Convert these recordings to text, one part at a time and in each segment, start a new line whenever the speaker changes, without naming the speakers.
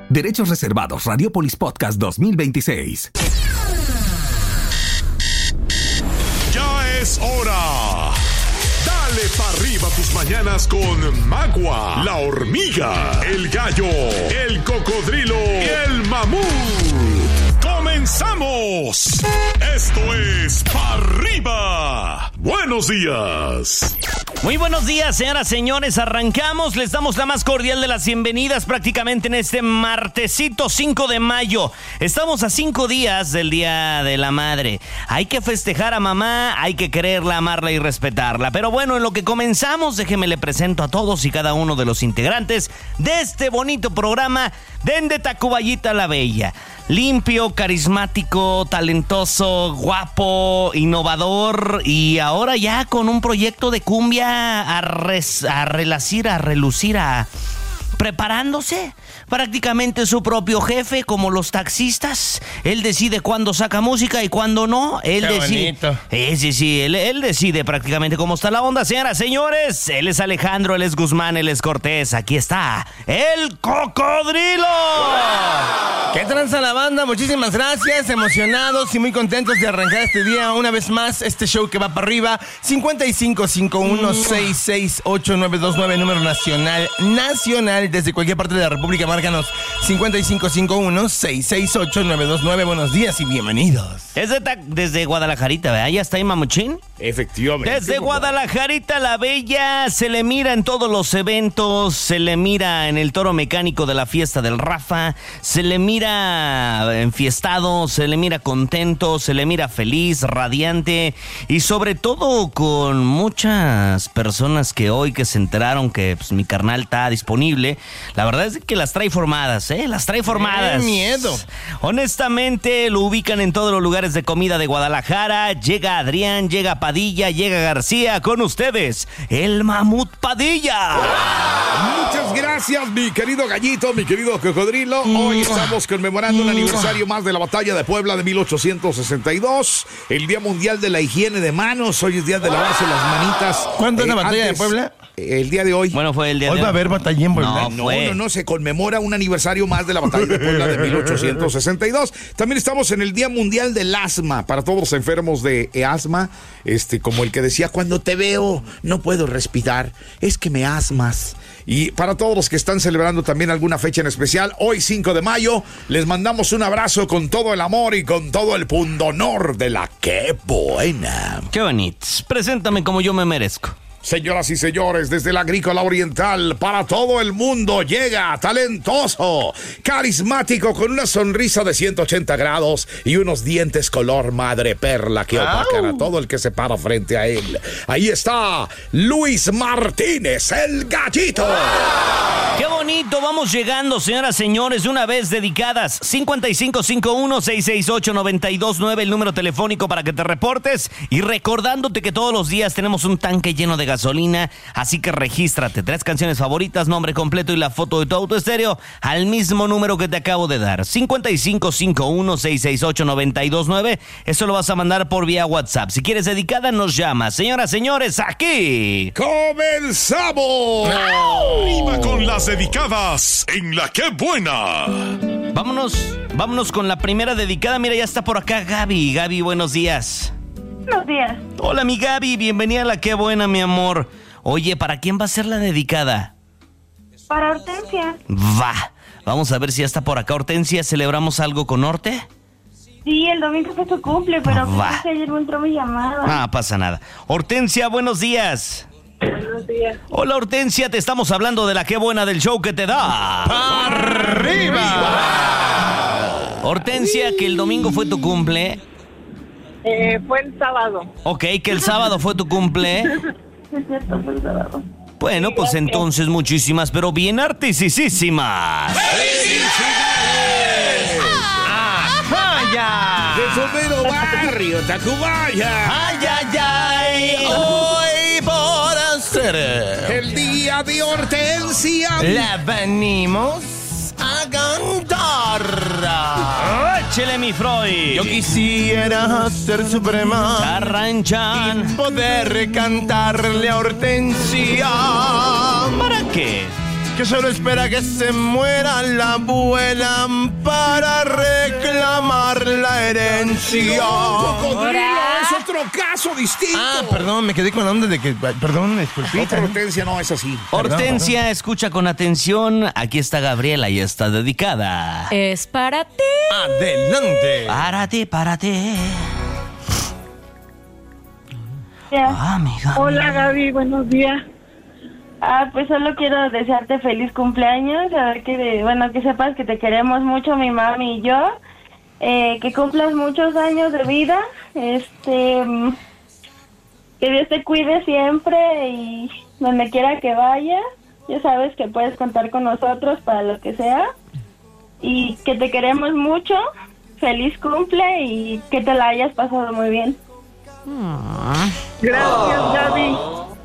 Derechos reservados. Radiopolis Podcast 2026.
Ya es hora. Dale pa' arriba tus mañanas con Magua, la hormiga, el gallo, el cocodrilo y el mamut. ¡Comenzamos! Esto es Pa' Arriba. Buenos días.
Muy buenos días, señoras, señores. Arrancamos. Les damos la más cordial de las bienvenidas prácticamente en este martesito 5 de mayo. Estamos a 5 días del Día de la Madre. Hay que festejar a mamá, hay que quererla, amarla y respetarla. Pero bueno, en lo que comenzamos, déjeme le presento a todos y cada uno de los integrantes de este bonito programa de Tacubaya la Bella. Limpio, carismático, talentoso, guapo, innovador y ahora ya con un proyecto de cumbia a relucir, preparándose. Prácticamente su propio jefe, como los taxistas. Él decide cuándo saca música y cuándo no. Él decide. Sí, él decide prácticamente cómo está la onda. Señoras, señores, él es Alejandro, él es Guzmán, él es Cortés. Aquí está el Cocodrilo.
¿Qué tranza la banda? Muchísimas gracias, emocionados y muy contentos de arrancar este día una vez más este show que va para arriba. 5551-668-929, número nacional, desde cualquier parte de la República. Márcanos 5551-668-929. Buenos días y bienvenidos.
Es desde Guadalajarita, ¿verdad? ¿Ya está ahí, Mamuchín?
Efectivamente.
Desde Guadalajarita la Bella, se le mira en todos los eventos, se le mira en el toro mecánico de la fiesta del Rafa, se le mira enfiestado, se le mira contento, se le mira feliz, radiante y sobre todo con muchas personas que hoy que se enteraron que pues, mi carnal está disponible. La verdad es que las trae formadas, las trae formadas.
¡Qué miedo!
Honestamente, lo ubican en todos los lugares de comida de Guadalajara. Llega Adrián, llega Padilla, llega García. Con ustedes, el Mamut Padilla.
Muchas gracias, mi querido gallito, mi querido cocodrilo. Hoy estamos conmemorando un aniversario más de la batalla de Puebla de 1862. El Día Mundial de la Higiene de Manos. Hoy es día de lavarse las manitas.
¿Cuándo es la batalla de Puebla?
El día de hoy.
Bueno, fue el día de hoy.
¿Hoy va a haber batalla en Puebla?
No, se conmemora un aniversario más de la batalla de Puebla de 1862. También estamos en el Día Mundial del Asma, para todos los enfermos de asma, como el que decía, cuando te veo no puedo respirar, es que me asmas. Y para todos los que están celebrando también alguna fecha en especial, hoy 5 de mayo, les mandamos un abrazo con todo el amor y con todo el pundonor de la Qué Buena.
Qué bonito. Preséntame como yo me merezco.
Señoras y señores, desde la Agrícola Oriental, para todo el mundo, llega talentoso, carismático, con una sonrisa de 180 grados y unos dientes color madre perla que opacan a todo el que se para frente a él. Ahí está Luis Martínez, el Gallito.
¡Qué bonito! Vamos llegando, señoras, señores, una vez dedicadas. 5551-668-929, el número telefónico para que te reportes. Y recordándote que todos los días tenemos un tanque lleno de gasolina, así que regístrate. 3 canciones favoritas, nombre completo y la foto de tu auto estéreo al mismo número que te acabo de dar. 5551-668-929. Eso lo vas a mandar por vía WhatsApp. Si quieres dedicada, nos llamas. Señoras, señores, aquí
¡comenzamos! ¡Arriba con las dedicadas en la Qué Buena!
Vámonos con la primera dedicada. Mira, ya está por acá Gaby. Gaby, buenos días.
Buenos días.
Hola, mi Gaby, bienvenida a la Qué Buena, mi amor. Oye, ¿para quién va a ser la dedicada?
Para Hortensia.
Va, vamos a ver si ya está por acá. Hortensia, ¿celebramos algo con Horte?
Sí, el domingo fue su cumple, pero
Va.
ayer no entró mi llamada.
Ah, pasa nada. Hortensia, buenos días.
Buenos días.
Hola, Hortensia, te estamos hablando de la Qué Buena del show que te da ¡Arriba! Hortensia, que el domingo fue tu cumple.
Fue el sábado.
Ok, que el sábado fue tu cumple.
Es cierto, fue el sábado.
Bueno, pues entonces muchísimas, pero bien artisísimas.
¡Felicidades!
¡Ajá!
De su mero barrio, Tacubaya.
¡Ay, ay, ay! Hoy por hacer
El día de Hortensia.
La venimos a cantar.
¡Échele, mi Freud!
Yo quisiera ser suprema
Charranchan.
y poder cantarle a Hortensia.
¿Para qué?
que solo espera que se muera la abuela para reclamar la herencia.
Cocodrilo, es otro caso distinto.
Perdón, me quedé con la onda de que... Perdón, disculpita.
Hortensia no es así.
Hortensia, escucha con atención. Aquí está Gabriela y está dedicada.
Es para ti.
Adelante.
Párate. Amiga.
Hola Gaby, buenos días.
Pues solo quiero desearte feliz cumpleaños, saber que sepas que te queremos mucho, mi mami y yo, que cumplas muchos años de vida, que Dios te cuide siempre y donde quiera que vayas, ya sabes que puedes contar con nosotros para lo que sea, y que te queremos mucho, feliz cumple y que te la hayas pasado muy bien.
Gracias, Gaby.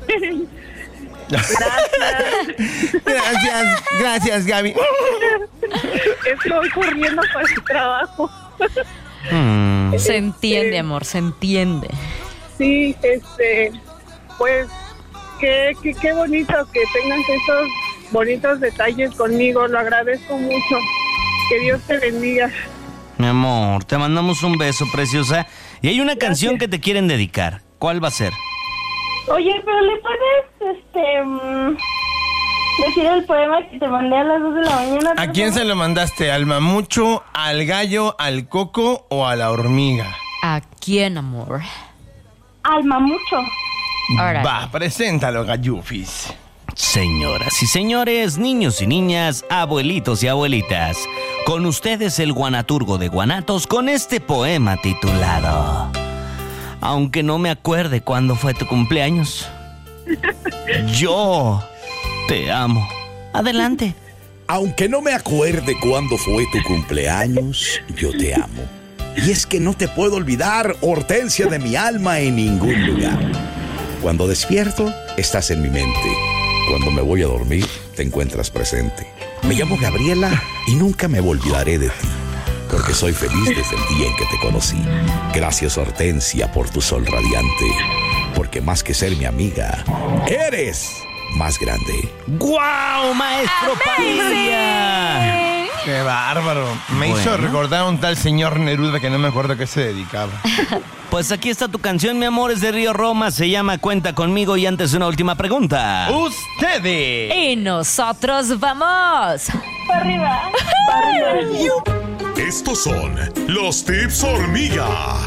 Gracias, Gaby.
Estoy corriendo para el trabajo.
Se entiende, amor, se entiende.
Sí, pues, qué bonito que tengas estos bonitos detalles conmigo, lo agradezco mucho. Que Dios te bendiga.
Mi amor, te mandamos un beso, preciosa. Y hay una canción que te quieren dedicar. ¿Cuál va a ser?
Oye, pero ¿le puedes, decir el poema que te mandé a las 2 de la mañana?
¿A quién se lo mandaste? ¿Al mamucho, al gallo, al coco o a la hormiga?
¿A quién, amor?
Al mamucho.
Ahora.
Va, preséntalo, gallufis.
Señoras y señores, niños y niñas, abuelitos y abuelitas, con ustedes el guanaturgo de Guanatos con este poema titulado Aunque no me acuerde cuándo fue tu cumpleaños, yo te amo. Adelante.
Aunque no me acuerde cuándo fue tu cumpleaños, yo te amo. Y es que no te puedo olvidar, Hortensia de mi alma, en ningún lugar. Cuando despierto, estás en mi mente. Cuando me voy a dormir, te encuentras presente. Me llamo Gabriela y nunca me olvidaré de ti, porque soy feliz desde el día en que te conocí. Gracias, Hortensia, por tu sol radiante, porque más que ser mi amiga, eres más grande.
¡Guau, maestro Padilla!
¡Qué bárbaro! Me hizo recordar a un tal señor Neruda que no me acuerdo a qué se dedicaba.
Pues aquí está tu canción, mi amor, es de Río Roma, se llama Cuenta Conmigo. Y antes una última pregunta.
¡Ustedes!
Y nosotros vamos.
¡Para arriba! ¡Para arriba!
Estos son los tips hormiga.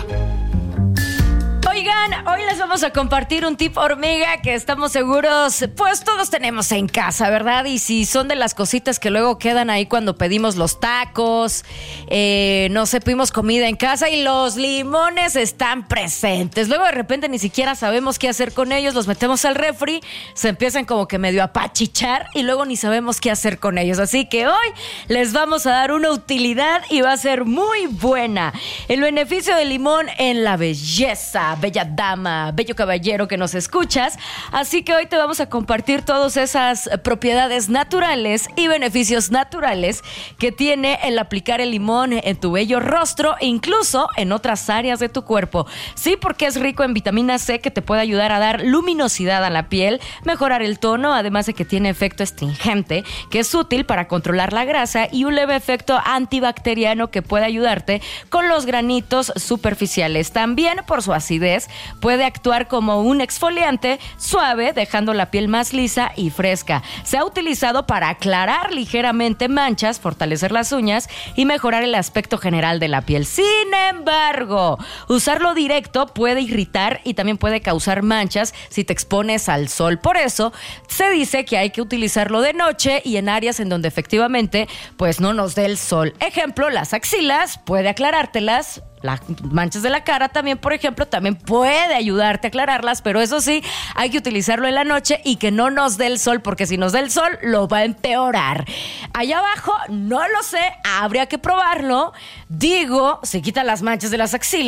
Oigan, hoy les vamos a compartir un tip hormiga que estamos seguros, pues todos tenemos en casa, ¿verdad? Y si son de las cositas que luego quedan ahí cuando pedimos los tacos, no sé, pedimos comida en casa y los limones están presentes. Luego de repente ni siquiera sabemos qué hacer con ellos, los metemos al refri, se empiezan como que medio a pachichar y luego ni sabemos qué hacer con ellos. Así que hoy les vamos a dar una utilidad y va a ser muy buena. El beneficio del limón en la belleza, bella dama, bello caballero que nos escuchas. Así que hoy te vamos a compartir todas esas propiedades naturales y beneficios naturales que tiene el aplicar el limón en tu bello rostro e incluso en otras áreas de tu cuerpo. Sí, porque es rico en vitamina C que te puede ayudar a dar luminosidad a la piel, mejorar el tono, además de que tiene efecto astringente, que es útil para controlar la grasa, y un leve efecto antibacteriano que puede ayudarte con los granitos superficiales. También por su acidez puede actuar como un exfoliante suave, dejando la piel más lisa y fresca. Se ha utilizado para aclarar ligeramente manchas, fortalecer las uñas y mejorar el aspecto general de la piel. Sin embargo, usarlo directo puede irritar y también puede causar manchas si te expones al sol. Por eso, se dice que hay que utilizarlo de noche y en áreas en donde efectivamente pues no nos dé el sol. Ejemplo, las axilas, puede aclarártelas. Las manchas de la cara también, por ejemplo, también puede ayudarte a aclararlas, pero eso sí, hay que utilizarlo en la noche y que no nos dé el sol, porque si nos da el sol, lo va a empeorar. Allá abajo, no lo sé, habría que probarlo. Digo, se quitan las manchas de las axilas,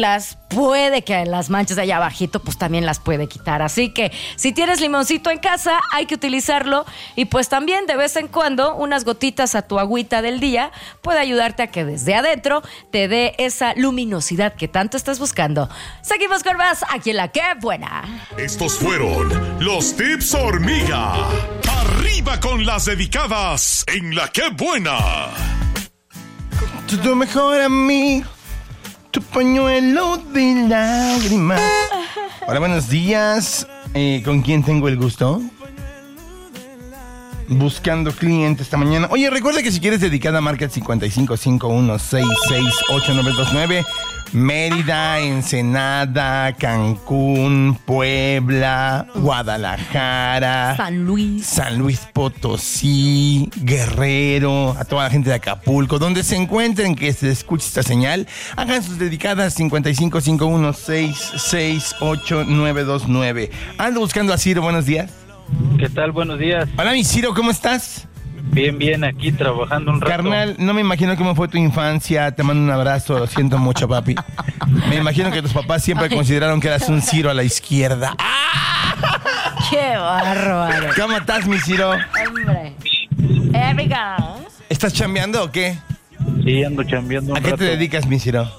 puede que las manchas de allá abajito pues también las puede quitar. Así que si tienes limoncito en casa, hay que utilizarlo, y pues también de vez en cuando unas gotitas a tu agüita del día puede ayudarte a que desde adentro te dé esa luminosidad que tanto estás buscando. Seguimos con más aquí en La Qué Buena.
Estos fueron los tips hormiga. Arriba con las dedicadas en La Qué Buena.
Tu mejor amigo, tu pañuelo de lágrimas. Hola, buenos días. ¿Con quién tengo el gusto? Buscando cliente esta mañana. Oye, recuerda que si quieres dedicada, marca el 5551668929. Mérida, Ensenada, Cancún, Puebla, Guadalajara,
San Luis
Potosí, Guerrero, a toda la gente de Acapulco, donde se encuentren que se escuche esta señal, hagan sus dedicadas 5551668929. Ando buscando a Ciro, buenos días.
¿Qué tal? Buenos días.
Hola, mi Ciro, ¿cómo estás?
Bien, aquí trabajando un rato.
Carnal, no me imagino cómo fue tu infancia. Te mando un abrazo, lo siento mucho, papi. Me imagino que tus papás siempre consideraron que eras un Ciro a la izquierda.
¡Qué bárbaro!
¿Cómo estás, mi Ciro?
Hombre. Erika.
¿Estás chambeando o qué?
Sí, ando chambeando un
rato. ¿A qué te dedicas, mi Ciro?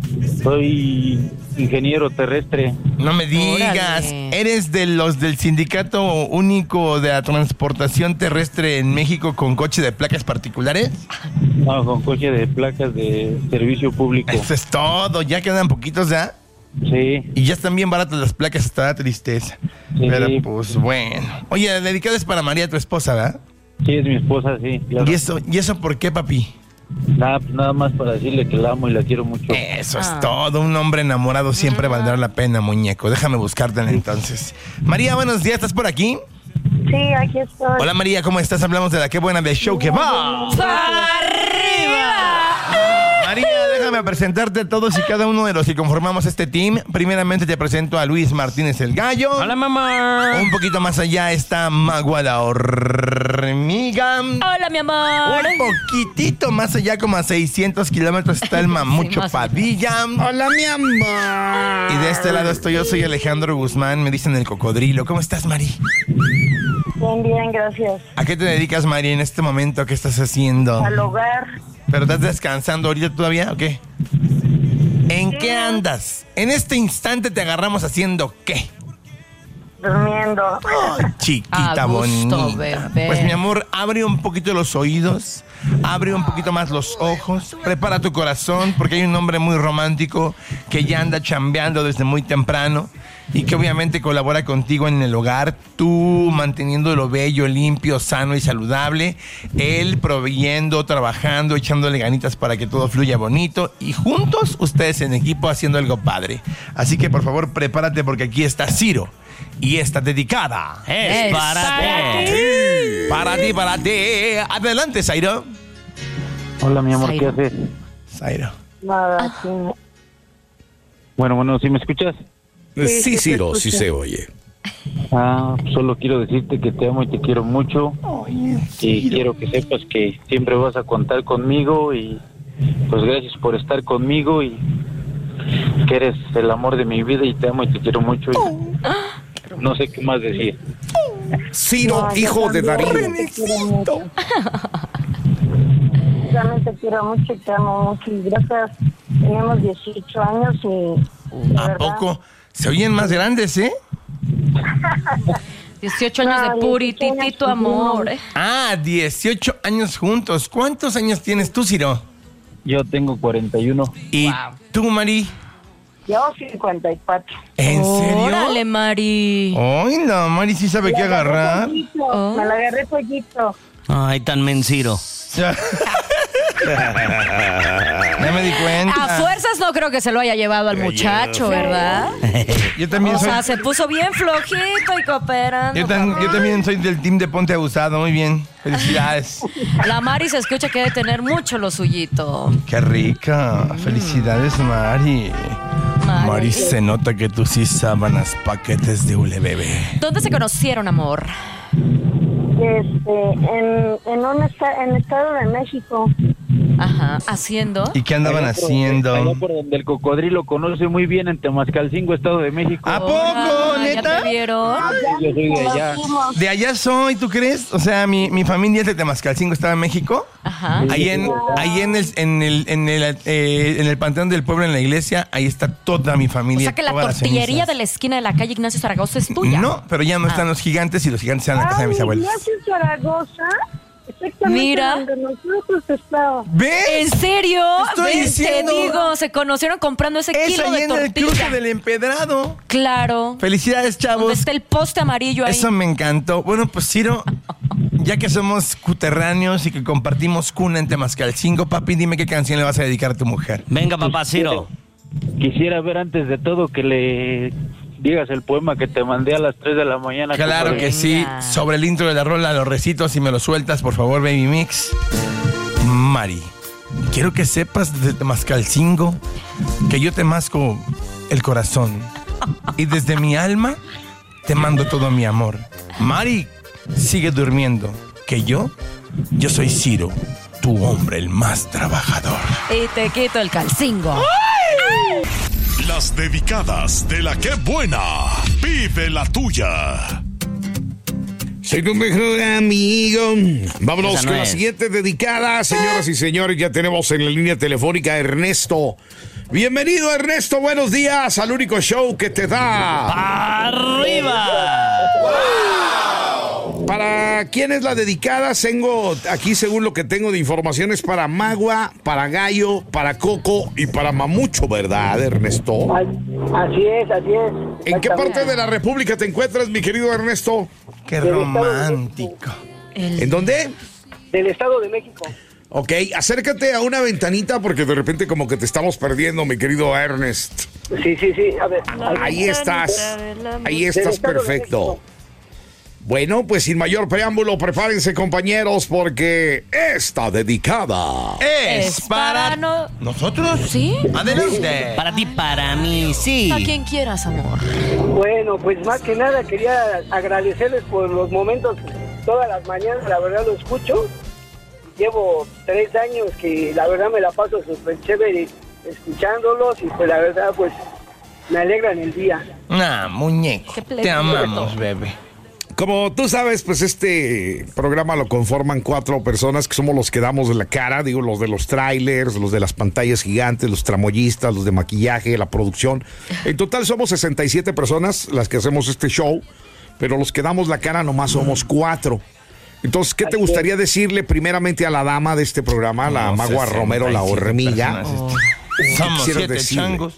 Soy ingeniero terrestre.
No me digas,
¡Órale!
¿Eres de los del sindicato único de la transportación terrestre en México con coche de placas particulares?
No, con coche de placas de servicio público.
Eso es todo, ya quedan poquitos, ¿ya?
Sí.
Y ya están bien baratas las placas, hasta da tristeza.
Sí.
Pero pues bueno. Oye, la dedicada es para María, tu esposa, ¿verdad?
Sí, es mi esposa, sí, claro.
¿Y eso por qué, papi?
Nada más para decirle que la amo y la quiero mucho.
Eso es todo. Un hombre enamorado siempre valdrá la pena, muñeco. Déjame buscártela entonces. María, buenos días. ¿Estás por aquí?
Sí, aquí estoy.
Hola, María. ¿Cómo estás? Hablamos de La Qué Buena, del show que va.
¡Arriba!
María, déjame presentarte a todos y cada uno de los que conformamos este team. Primeramente te presento a Luis Martínez el Gallo.
Hola, mamá.
Un poquito más allá está Magua la Hormiga.
Hola, mi amor.
Un poquitito más allá, como a 600 kilómetros, está el Mamucho
más
Padilla.
Hola, mi amor.
Y de este lado estoy yo, soy Alejandro Guzmán, me dicen el Cocodrilo. ¿Cómo estás, Mari?
Bien, gracias.
¿A qué te dedicas, Mari, en este momento? ¿Qué estás haciendo?
Al hogar.
¿Pero estás descansando ahorita todavía o qué? ¿En qué andas? En este instante te agarramos haciendo ¿qué?
Durmiendo.
Ay, chiquita
A gusto,
bonita.
bebé.
Pues mi amor, abre un poquito los oídos, abre un poquito más los ojos, prepara tu corazón, porque hay un hombre muy romántico que ya anda chambeando desde muy temprano y que obviamente colabora contigo en el hogar, tú manteniéndolo bello, limpio, sano y saludable, él proveyendo, trabajando, echándole ganitas para que todo fluya bonito y juntos ustedes en equipo haciendo algo padre. Así que por favor prepárate porque aquí está Ciro y está dedicada.
Es para ti.
Para ti. Adelante, Zairo.
Hola, mi amor, ¿qué haces?
Zairo.
Nada, sí.
Bueno, ¿sí me escuchas?
Sí, Ciro, sí se oye.
Solo quiero decirte que te amo y te quiero mucho. Y quiero que sepas que siempre vas a contar conmigo y pues gracias por estar conmigo y que eres el amor de mi vida y te amo y te quiero mucho. Y no sé qué más decir.
Ciro, hijo de Darío.
Realmente te quiero mucho y te amo mucho. Y gracias. Tenemos 18 años y...
¿A poco? Se oyen más grandes, ¿eh?
18 años de purititito amor, ¿eh?
18 años juntos. ¿Cuántos años tienes tú, Ciro?
Yo tengo 41.
¿Y tú, Mari?
Yo 54.
¿En serio?
Órale, Mari.
Ay, no, Mari sí sabe qué agarrar.
Me la agarré pollito.
Ay, tan menciro.
Ya me di cuenta.
A fuerzas no creo que se lo haya llevado al muchacho, ¿verdad?
Yo también
O
soy...
sea, se puso bien flojito y cooperando.
Yo también soy del team de Ponte Abusado. Muy bien. Felicidades.
La Mari se escucha que debe tener mucho lo suyito.
Qué rica. Felicidades, Mari. Mari, se nota que tú sí sábanas paquetes de hule, bebé.
¿Dónde se conocieron, amor?
En el Estado de México.
Ajá, haciendo.
¿Y qué andaban haciendo?
Allá por donde el cocodrilo conoce muy bien, en Temascalcingo, Estado de México.
¿A poco,
Ah, ¿ya
neta?
te vieron?
Yo soy de allá.
De allá soy, ¿tú crees? O sea, mi familia es de Temascalcingo, estaba en México.
Ajá.
Ahí en el Panteón del Pueblo, en la iglesia, ahí está toda mi
O
familia.
sea que la
todas las
tortillería
cenizas.
de la esquina de la calle Ignacio Zaragoza es tuya.
No, pero ya no están los gigantes y los gigantes están en la casa de mis abuelos.
Ignacio Zaragoza, exactamente
Mira.
donde nosotros estábamos.
¿Ves?
¿En serio?
Te estoy
¿Ves?
diciendo.
Te digo, se conocieron comprando ese
Es
kilo
ahí
de
en el
tortilla.
cruce del Empedrado.
Claro.
Felicidades,
Donde
chavos.
está el poste amarillo ahí.
Eso me encantó. Bueno, pues Ciro, ya que somos cuterráneos y que compartimos cuna en Temascalcingo, papi, dime qué canción le vas a dedicar a tu mujer.
Venga, papá Ciro.
Quisiera ver antes de todo que le digas el poema que te mandé a las 3 de la mañana.
Claro
compadre.
que sí.
Venga.
Sobre el intro de la rola, los recitos, y me lo sueltas, por favor, Baby Mix. Mari, quiero que sepas desde Temascalcingo que yo te masco el corazón. Y desde mi alma te mando todo mi amor. Mari, sigue durmiendo. Que yo soy Ciro, tu hombre, el más trabajador.
Y te quito el calcingo.
Las dedicadas de la que buena. Pide la tuya.
Soy tu mejor amigo. Vámonos
Esa no
con la
es.
siguiente dedicada. Señoras y señores, ya tenemos en la línea telefónica a Ernesto. Bienvenido, Ernesto. Buenos días al único show que te da.
¡Arriba!
¿Para quién es la dedicada? Tengo aquí, según lo que tengo de informaciones, para Magua, para Gallo, para Coco y para Mamucho, ¿verdad, Ernesto?
Así es, así es.
¿En qué parte de la República te encuentras, mi querido Ernesto?
Qué romántico.
¿En dónde?
Del Estado de México.
Ok, acércate a una ventanita porque de repente como que te estamos perdiendo, mi querido Ernest.
Sí, sí, sí. A ver.
Ahí estás. Ahí estás perfecto. Bueno, pues sin mayor preámbulo, prepárense, compañeros, porque esta dedicada
Es para
no...
nosotros.
¿Sí?
Adelante.
Para ti, para mí, sí.
A quien quieras, amor.
Bueno, pues más que nada quería agradecerles por los momentos, todas las mañanas, la verdad lo escucho. Llevo 3 años que la verdad me la paso súper chévere escuchándolos y pues la verdad pues me alegran el día.
Ah, muñeco.
Qué
Te
pleito.
amamos, bebé.
Como tú sabes, pues este programa lo conforman 4 personas que somos los que damos la cara, digo, los de los trailers, los de las pantallas gigantes, los tramoyistas, los de maquillaje, la producción. En total somos 67 personas las que hacemos este show, pero los que damos la cara nomás somos 4. Entonces, ¿qué te gustaría decirle primeramente a la dama de este programa, la
No,
Magua
67
Romero, la hormiga?
personas. Somos
quisieras
7
decirle?
changos.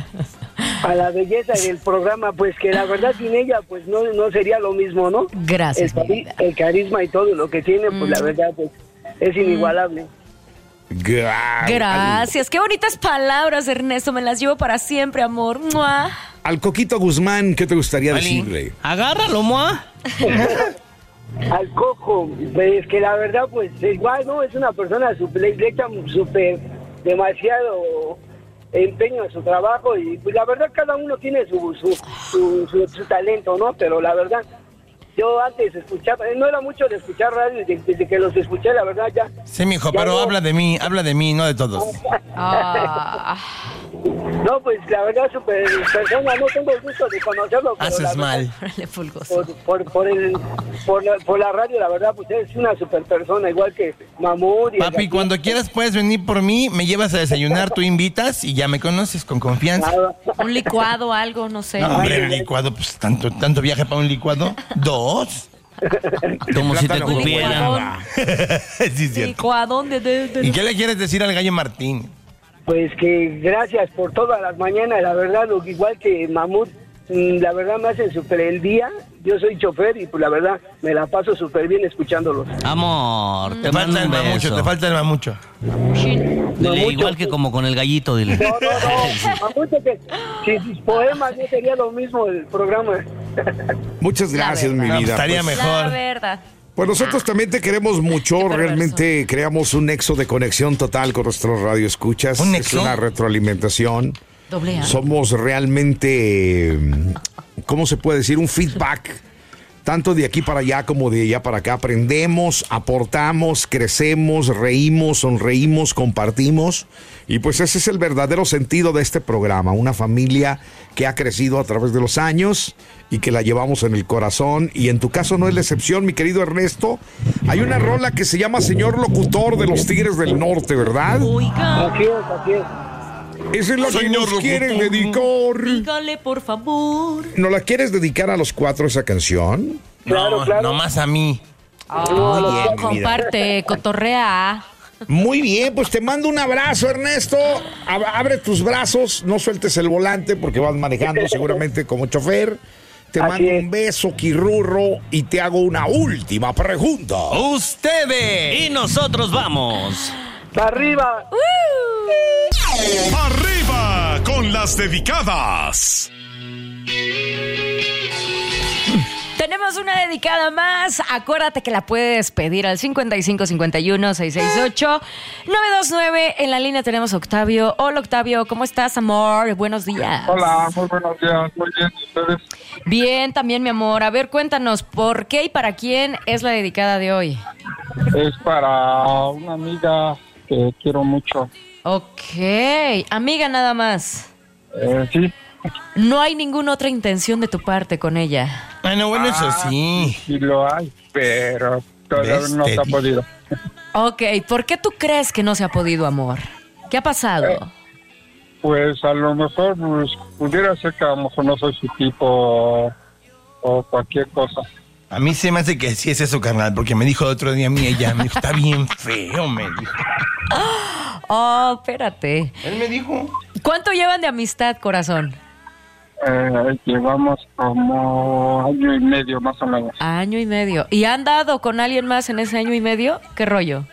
A la belleza del programa, pues que la verdad sin ella pues no sería lo mismo, ¿no?
Gracias, mi vida.
El carisma y todo lo que tiene, pues la verdad pues es inigualable.
Gracias. Qué bonitas palabras, Ernesto. Me las llevo para siempre, amor. ¡Mua!
Al Coquito Guzmán, ¿qué te gustaría
Oli,
decirle?
agárralo, moa.
Al Coco, pues que la verdad pues igual, ¿no? Es una persona le echa súper demasiado empeño en su trabajo y pues la verdad cada uno tiene su talento, ¿no? Pero la verdad, yo antes escuchaba, no era mucho de escuchar radio, desde que los escuché, la verdad ya.
Sí, mijo,
ya
pero
no.
habla de mí, no de todos.
Ah,
No, pues la verdad, súper persona, no tengo el gusto de conocerlo. Pero la
Haces
verdad,
mal.
órale, fulgoso.
por la radio, la verdad, pues es una super persona, igual que Mamud.
Papi, cuando quieras puedes venir por mí, me llevas a desayunar, tú invitas y ya me conoces con confianza.
Un licuado, algo, no sé.
No, hombre, un licuado, pues tanto viaje para un licuado. 2.
Como si te
Plátano con
cupieran.
guayaba.
Sí, es cierto.
Licuado de...
¿Y qué le quieres decir al gallo Martín?
Pues que gracias por todas las mañanas, la verdad, igual que Mamut, la verdad me hacen súper el día. Yo soy chofer y pues la verdad me la paso súper bien escuchándolos.
Te
Te
mando
falta el
un
mamucho,
beso.
te falta el mamucho.
Dile, igual que como con el gallito, dile.
No, Mamut, que sin sus poemas no sería lo mismo el programa.
Muchas gracias, mi
No,
vida.
estaría
Pues,
La
mejor.
verdad.
Pues nosotros también te queremos mucho,
Qué perverso.
realmente creamos un nexo de conexión total con nuestros radioescuchas.
¿Un
Es
nexo?
una retroalimentación.
Doble A.
Somos realmente, ¿cómo se puede decir? Un feedback tanto de aquí para allá como de allá para acá. Aprendemos, aportamos, crecemos, reímos, sonreímos, compartimos. Y pues ese es el verdadero sentido de este programa. Una familia que ha crecido a través de los años y que la llevamos en el corazón. Y en tu caso no es la excepción, mi querido Ernesto. Hay una rola que se llama Señor Locutor de los Tigres del Norte, ¿verdad?
Así es.
Esa es la que nos quieren dedicar.
Dígale, por favor.
¿No la quieres dedicar a los 4 esa canción?
Claro.
No más a mí.
Comparte, cotorrea.
Muy bien, pues te mando un abrazo, Ernesto. Abre tus brazos, no sueltes el volante porque vas manejando seguramente como chofer. Te
Así
mando
es.
un beso, Quirurro, y te hago una última pregunta.
¡Ustedes!
Y nosotros vamos.
¡Arriba!
¡Arriba con las dedicadas!
Tenemos una dedicada más. Acuérdate que la puedes pedir al 5551-668-929. En la línea tenemos a Octavio. Hola, Octavio. ¿Cómo estás, amor? Buenos días.
Hola, muy buenos días. Muy bien, ¿ustedes?
Bien, también, mi amor. A ver, cuéntanos, ¿por qué y para quién es la dedicada de hoy?
Es para una amiga que quiero mucho.
Ok. Amiga nada más.
Sí,
No hay ninguna otra intención de tu parte con ella.
Bueno, eso sí.
sí lo hay, pero todavía
¿Ves?
no
Te
se ha
digo.
podido.
Ok, ¿por qué tú crees que no se ha podido, amor? ¿Qué ha pasado?
Pues a lo mejor pues, pudiera ser que a lo mejor no soy su tipo o cualquier cosa.
A mí se me hace que sí es eso, carnal, porque me dijo el otro día a mí ella, me dijo, está bien feo, me dijo.
Oh, espérate.
Él me dijo.
¿Cuánto llevan de amistad, corazón?
Llevamos como año y medio más o menos.
Año y medio. ¿Y han dado con alguien más en ese año y medio? ¿Qué rollo?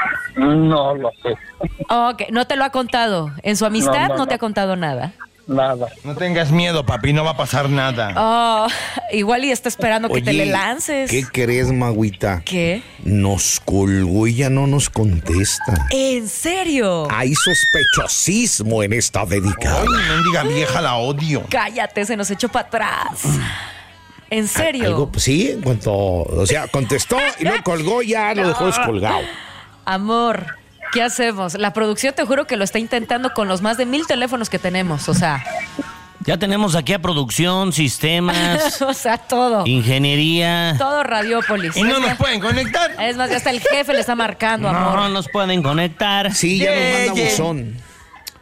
No lo sé,
Ok, no te lo ha contado. ¿En su amistad no,
No.
te ha contado nada?
nada.
No tengas miedo, papi, no va a pasar nada.
Oh, igual y está esperando que te le lances.
¿Qué crees, Magüita?
¿Qué?
Nos colgó y ya no nos contesta.
¿En serio?
Hay sospechosismo en esta dedicada.
Ay, mendiga vieja, la odio.
Cállate, se nos echó para atrás. ¿En serio?
Algo, pues, sí, en cuanto, o sea, contestó y luego colgó, ya lo dejó descolgado.
Amor, ¿qué hacemos? La producción te juro que lo está intentando con los más de 1000 teléfonos que tenemos, o sea,
Ya tenemos aquí a producción, sistemas,
o sea, todo.
ingeniería.
Todo Radiópolis.
Y no
Es
nos
más-
pueden conectar.
Es más, ya hasta el jefe le está marcando, amor.
No nos pueden conectar.
Sí, ya nos manda
Ye, ye.
buzón.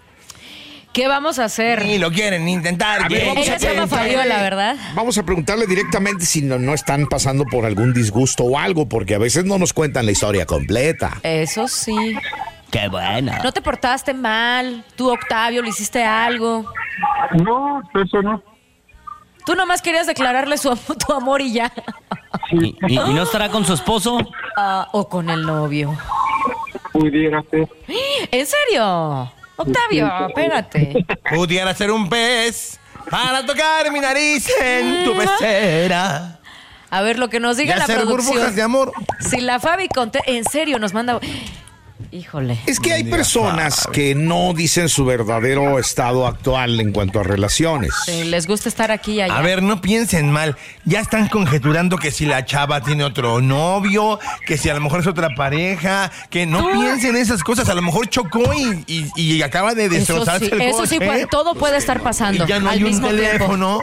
¿Qué vamos a hacer?
Y lo quieren intentar.
A ver, vamos
Ella
a
se llama
preguntarle-
Fabiola, ¿verdad?
Vamos a preguntarle directamente si no están pasando por algún disgusto o algo, porque a veces no nos cuentan la historia completa.
Eso sí.
Qué bueno.
¿No te portaste mal? ¿Tú, Octavio, le hiciste algo?
No, eso no.
Tú nomás querías declararle tu amor y ya.
¿Y no estará con su esposo?
O con el novio.
Pudiera ser.
¿En serio? Octavio, espérate.
Pudiera ser un pez para tocar mi nariz en tu pecera.
A ver, lo que nos
Y
diga la
hacer
producción.
burbujas de amor.
Si la Fabi en serio nos manda... Híjole.
Es que hay personas que no dicen su verdadero estado actual en cuanto a relaciones.
Sí, les gusta estar aquí y allá.
A ver, no piensen mal. Ya están conjeturando que si la chava tiene otro novio, que si a lo mejor es otra pareja, que no piensen esas cosas. A lo mejor chocó y acaba de
Eso
destrozarse
sí,
el
eso sí,
coche.
todo puede estar pasando.
Y ya no
al
hay un
mismo
teléfono.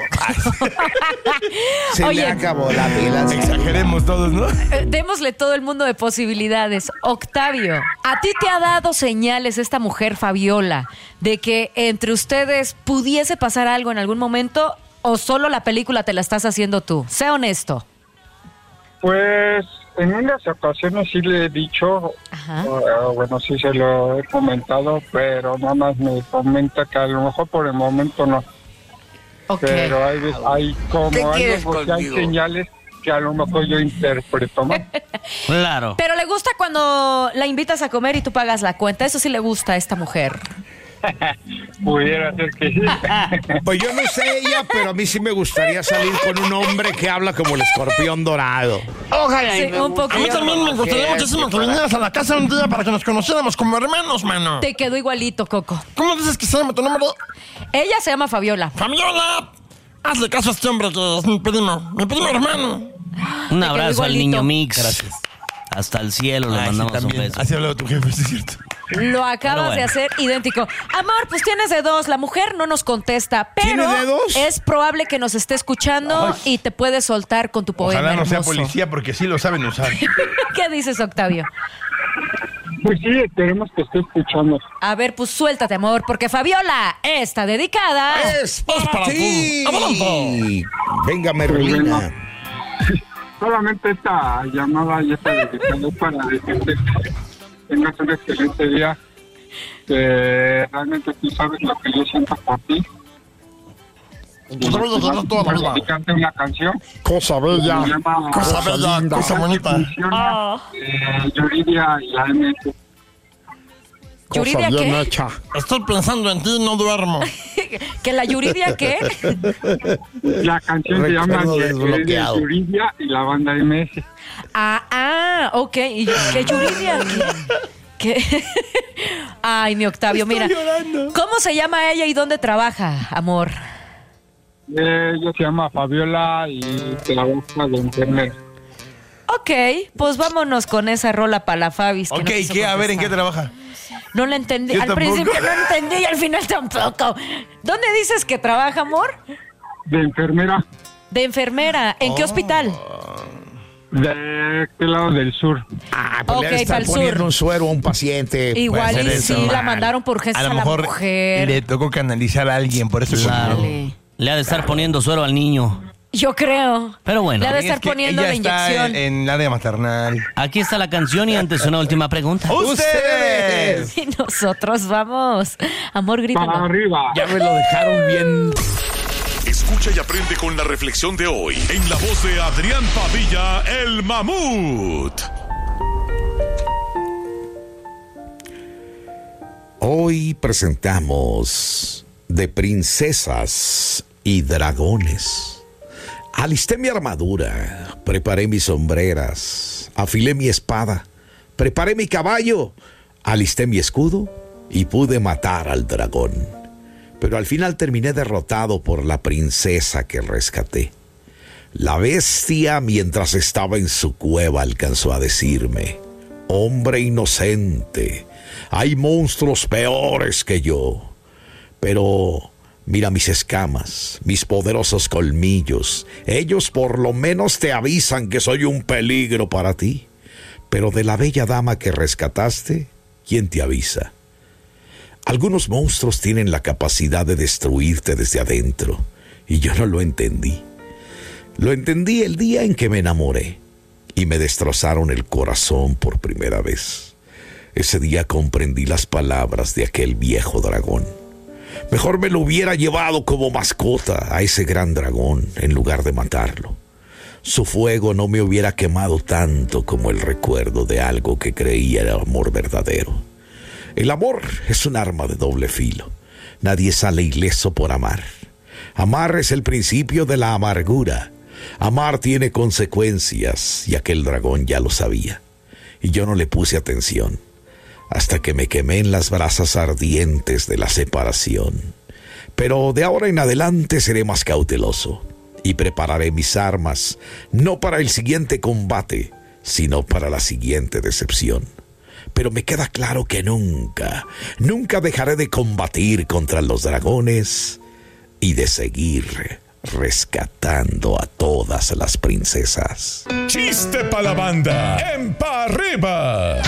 Se
Oye.
le acabó la pila.
Exageremos todos, ¿no?
Démosle todo el mundo de posibilidades. Octavio, ¿a ti te ha dado señales esta mujer, Fabiola, de que entre ustedes pudiese pasar algo en algún momento o solo la película te la estás haciendo tú? Sé honesto.
Pues en unas ocasiones sí le he dicho,
Ajá.
bueno, sí se lo he comentado, pero nada más me comenta que a lo mejor por el momento no.
Ok.
Pero hay como
¿Qué quieres
algo, porque hay
conmigo?
señales que a lo mejor yo interpreto mal.
Claro.
Pero le gusta cuando la invitas a comer y tú pagas la cuenta. Eso sí le gusta a esta mujer.
Pudiera ser que sí.
Pues yo no sé ella, pero a mí sí me gustaría salir con un hombre que habla como el escorpión dorado.
Sí, un poco.
A mí también me gustaría muchísimo que vinieras a la casa un día para que nos conociéramos como hermanos, mano.
Te quedó igualito, Coco.
¿Cómo dices que se llama tu nombre?
Ella se llama Fabiola.
¡Fabiola! Hazle caso a este hombre que es mi primo hermano.
Un abrazo al niño Mix.
Gracias.
Hasta el cielo le mandamos un beso.
Así hablaba tu jefe, sí es cierto.
Lo acabas de hacer idéntico. Amor, pues tienes de dos. La mujer no nos contesta, pero
¿Tiene de dos?
es probable que nos esté escuchando y te puede soltar con tu poema
Ojalá no sea
hermoso.
policía porque sí lo saben usar.
¿Qué dices, Octavio?
Pues sí, esperemos que esté escuchando.
A ver, pues suéltate, amor, porque Fabiola está dedicada.
¡Es para ti! Venga, Merlina.
Solamente esta llamada ya está dedicada para decirte que tengas un excelente día, que realmente tú sabes lo que yo siento por ti. Dedicarte una canción.
Cosa bella.
Se llama
Cosa bella,
linda.
cosa bonita.
Funciona, Yuridia y la MS.
¿Yuridia
Cosa bien
qué?
hecha.
Estoy pensando en ti, no duermo.
¿Que la Yuridia qué?
La canción se llama
Recuerdo desbloqueado.
Yuridia y la banda MS.
Ok. ¿Y qué Yuridia? ¿Qué? Ay, mi Octavio, mira. ¿Cómo se llama ella y dónde trabaja, amor?
Ella se llama Fabiola y trabaja de enfermera.
Ok, pues vámonos con esa rola para la Fabis.
Ok, ¿qué? A ver, ¿en qué trabaja?
No la entendí.
Yo
Al
tampoco.
principio no entendí y al final tampoco. ¿Dónde dices que trabaja, amor?
De enfermera
De enfermera. ¿En qué hospital?
de este lado del sur.
Pues
Ok,
le está
pa'l
poniendo
sur.
un suero a un paciente.
Igual
puede
y
ser
sí,
eso.
la mandaron por urgencias
A
a
lo
la
mejor
mujer.
le tocó canalizar a alguien, por eso.
Claro.
Dale.
Le ha de estar poniendo suero al niño.
Yo creo.
Pero bueno.
Le ha de
Es
estar
que
poniendo
ella
la
está
inyección.
en el área maternal.
Aquí está la canción y antes una última pregunta.
¡Ustedes!
Y nosotros vamos. Amor,
Para
grítalo.
arriba.
Ya me lo dejaron bien.
Escucha y aprende con la reflexión de hoy en la voz de Adrián Padilla, el Mamut.
Hoy presentamos de princesas y dragones. Alisté mi armadura, preparé mis sombreras, afilé mi espada, preparé mi caballo, alisté mi escudo y pude matar al dragón. Pero al final terminé derrotado por la princesa que rescaté. La bestia, mientras estaba en su cueva, alcanzó a decirme: hombre inocente, hay monstruos peores que yo. Pero mira mis escamas, mis poderosos colmillos. Ellos por lo menos te avisan que soy un peligro para ti. Pero de la bella dama que rescataste, ¿quién te avisa? Algunos monstruos tienen la capacidad de destruirte desde adentro, y yo no lo entendí. Lo entendí el día en que me enamoré, y me destrozaron el corazón por primera vez. Ese día comprendí las palabras de aquel viejo dragón. Mejor me lo hubiera llevado como mascota a ese gran dragón en lugar de matarlo. Su fuego no me hubiera quemado tanto como el recuerdo de algo que creía era amor verdadero. El amor es un arma de doble filo. Nadie sale ileso por amar. Amar es el principio de la amargura. Amar tiene consecuencias, y aquel dragón ya lo sabía. Y yo no le puse atención, hasta que me quemé en las brasas ardientes de la separación. Pero de ahora en adelante seré más cauteloso, y prepararé mis armas, no para el siguiente combate, sino para la siguiente decepción. Pero me queda claro que nunca dejaré de combatir contra los dragones y de seguir rescatando a todas las princesas.
Chiste pa' la banda. En pa' arriba.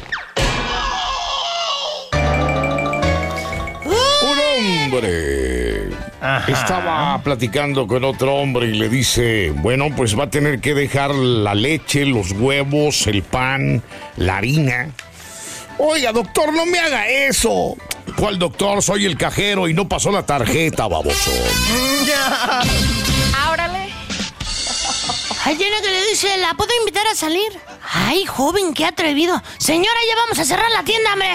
Un hombre estaba platicando con otro hombre y le dice: bueno, pues va a tener que dejar la leche, los huevos, el pan, la harina. Oiga, doctor, no me haga eso. ¿Cuál doctor? Soy el cajero y no pasó la tarjeta, baboso.
Árale.
Hay una que le dice, ¿la puedo invitar a salir? Ay, joven, qué atrevido. Señora, ya vamos a cerrar la tienda, hombre.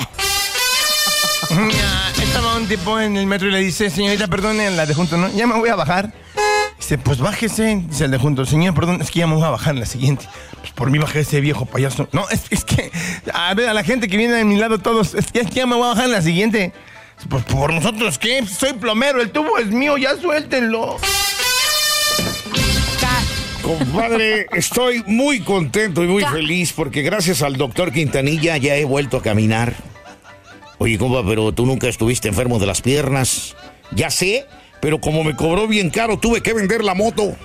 Estaba un tipo en el metro y le dice: señorita, perdone, la de junto, ¿no? Ya me voy a bajar. Dice: pues bájese. Dice el de junto: señor, perdón, es que ya me voy a bajar en la siguiente. Pues por mí bajé ese viejo payaso. No, es que, a ver, a la gente que viene de mi lado todos, es que ya me voy a bajar en la siguiente. Pues por nosotros, ¿qué? Soy plomero, el tubo es mío, ya suéltenlo.
Compadre, estoy muy contento y muy feliz porque gracias al doctor Quintanilla ya he vuelto a caminar. Oye, compa, pero tú nunca estuviste enfermo de las piernas. Ya sé, pero como me cobró bien caro, tuve que vender la moto.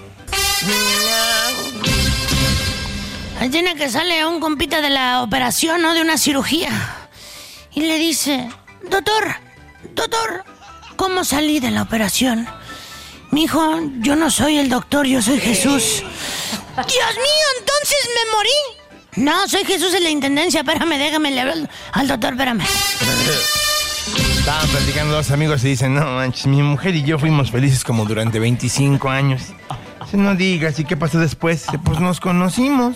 Ahí tiene que sale un compita de la operación, ¿no? De una cirugía. Y le dice, doctor, ¿cómo salí de la operación? Mijo, yo no soy el doctor, yo soy Jesús. Dios mío, entonces me morí. No, soy Jesús en la intendencia, espérame, déjame le hablar al doctor, espérame.
Estaban platicando dos amigos y dicen, no manches, mi mujer y yo fuimos felices como durante 25 años. Dice, no digas, ¿y qué pasó después? Dice, pues nos conocimos.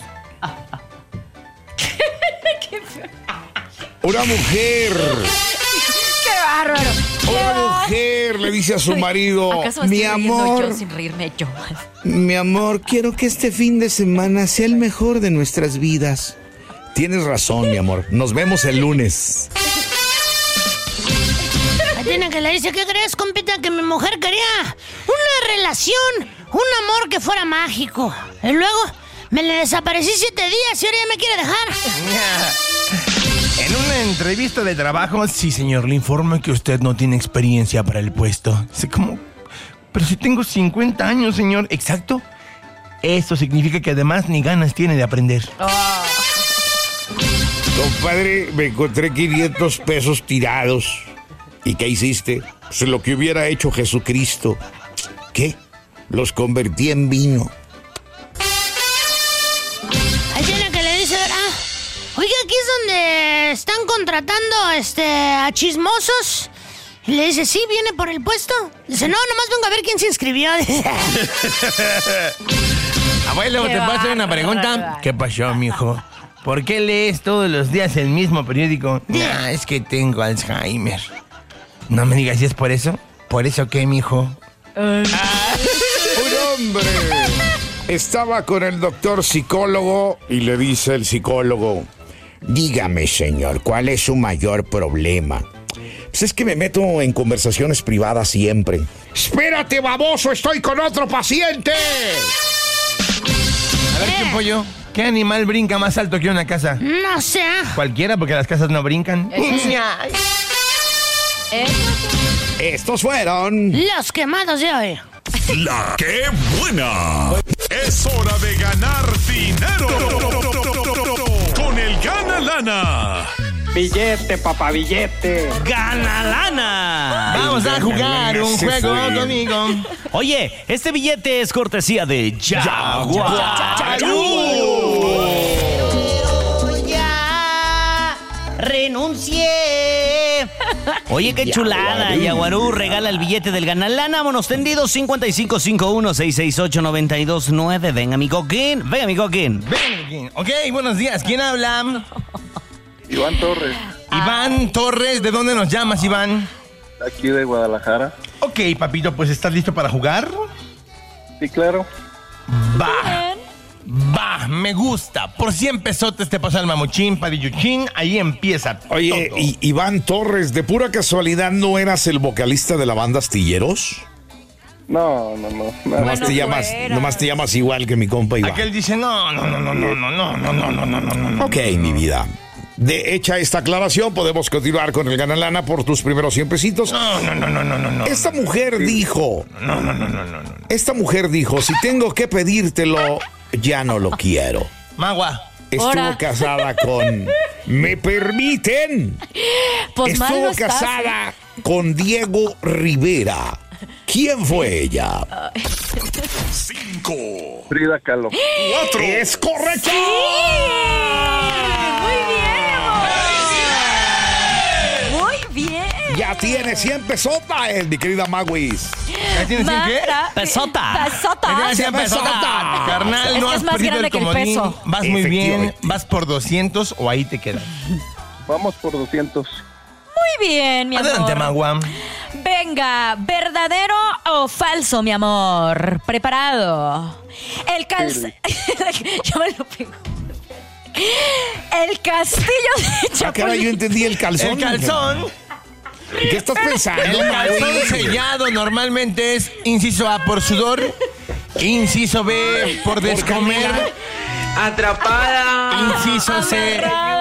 Una mujer.
¡Qué bárbaro!
Una mujer le dice a su marido, mi amor,
yo sin reírme yo.
Mi amor, quiero que este fin de semana sea el mejor de nuestras vidas. Tienes razón, mi amor. Nos vemos el lunes.
Tiene que le dice, ¿qué crees, compita? Que mi mujer quería una relación, un amor que fuera mágico. Y luego me le desaparecí 7 días y ahora ya me quiere dejar.
En una entrevista de trabajo, sí, señor, le informo que usted no tiene experiencia para el puesto. Dice, ¿cómo? Pero si tengo 50 años, señor. Exacto. Eso significa que además ni ganas tiene de aprender.
Compadre, me encontré 500 pesos tirados. ¿Y qué hiciste? Pues lo que hubiera hecho Jesucristo. ¿Qué? Los convertí en vino.
Ahí tiene que le dice, oiga, aquí es donde están contratando a chismosos. Y le dice, ¿sí viene por el puesto? Dice, no, nomás vengo a ver quién se inscribió.
Abuelo, ¿te puedo hacer una pregunta? ¿Qué pasó, mijo? ¿Por qué lees todos los días el mismo periódico? Nah, es que tengo Alzheimer. No me digas si es por eso. ¿Por eso qué, mijo?
Un hombre estaba con el doctor psicólogo y le dice el psicólogo, dígame, señor, ¿cuál es su mayor problema? Pues es que me meto en conversaciones privadas siempre. ¡Espérate, baboso! ¡Estoy con otro paciente!
A ver, ¿qué pollo? ¿Qué animal brinca más alto que una casa?
No sé.
Cualquiera, porque las casas no brincan.
Estos fueron
los quemados de hoy.
¡La qué buena! Es hora de ganar dinero con el Gana Lana.
Billete, papá, billete.
¡Gana lana!
Vamos a jugar un juego conmigo.
Oye, este billete es cortesía de Jaguar.
Ya renuncié.
Oye, qué chulada. Yaguarú regala el billete del Ganalana. Vámonos tendidos 5551-668-929. Venga, mi coquín. Venga, mi coquín.
Ok, buenos días. ¿Quién habla?
Iván Torres.
Iván Torres, ¿de dónde nos llamas, Iván?
Aquí de Guadalajara.
Ok, papito, pues ¿estás listo para jugar?
Sí, claro.
Va, me gusta. Por 100 pesotes te pasa el mamuchín, parilluchín. Ahí empieza todo.
Oye, Iván Torres, ¿de pura casualidad no eras el vocalista de la banda Astilleros?
No.
Nomás te llamas igual que mi compa Iván.
Aquel dice no.
Ok, mi vida. De hecha esta aclaración, podemos continuar con el Ganalana por tus primeros 100 pesitos.
No.
Esta mujer dijo.
No.
Esta mujer dijo, si tengo que pedírtelo, ya no lo quiero.
Magua.
Estuvo casada con... ¿Me permiten?
Pues mal
Estuvo
no estás,
casada con Diego Rivera. ¿Quién fue ella?
5.
Frida Kahlo.
4.
¡Es correcto!
Muy bien.
Ya tiene 100 pesotas, mi querida Maguis.
¿Ya tienes 100 qué?
Pesota.
Ya 100 pesotas. Carnal,
Es
no
que es
has
más
perdido
grande
el
que el
comodín.
peso.
Vas muy bien.
Efectivamente.
¿Vas por 200 o ahí te quedas?
Vamos por 200.
Muy bien, mi amor.
Adelante, Magua.
Venga, ¿verdadero o falso, mi amor? ¿Preparado? El Yo me lo pego. El castillo de
Ah, caray, yo
Chapultepec.
entendí el calzón.
El calzón.
¿Qué estás pensando,
El calzón
Maguis?
sellado normalmente es inciso A por sudor Inciso B, por descomer.
Atrapada.
Inciso C.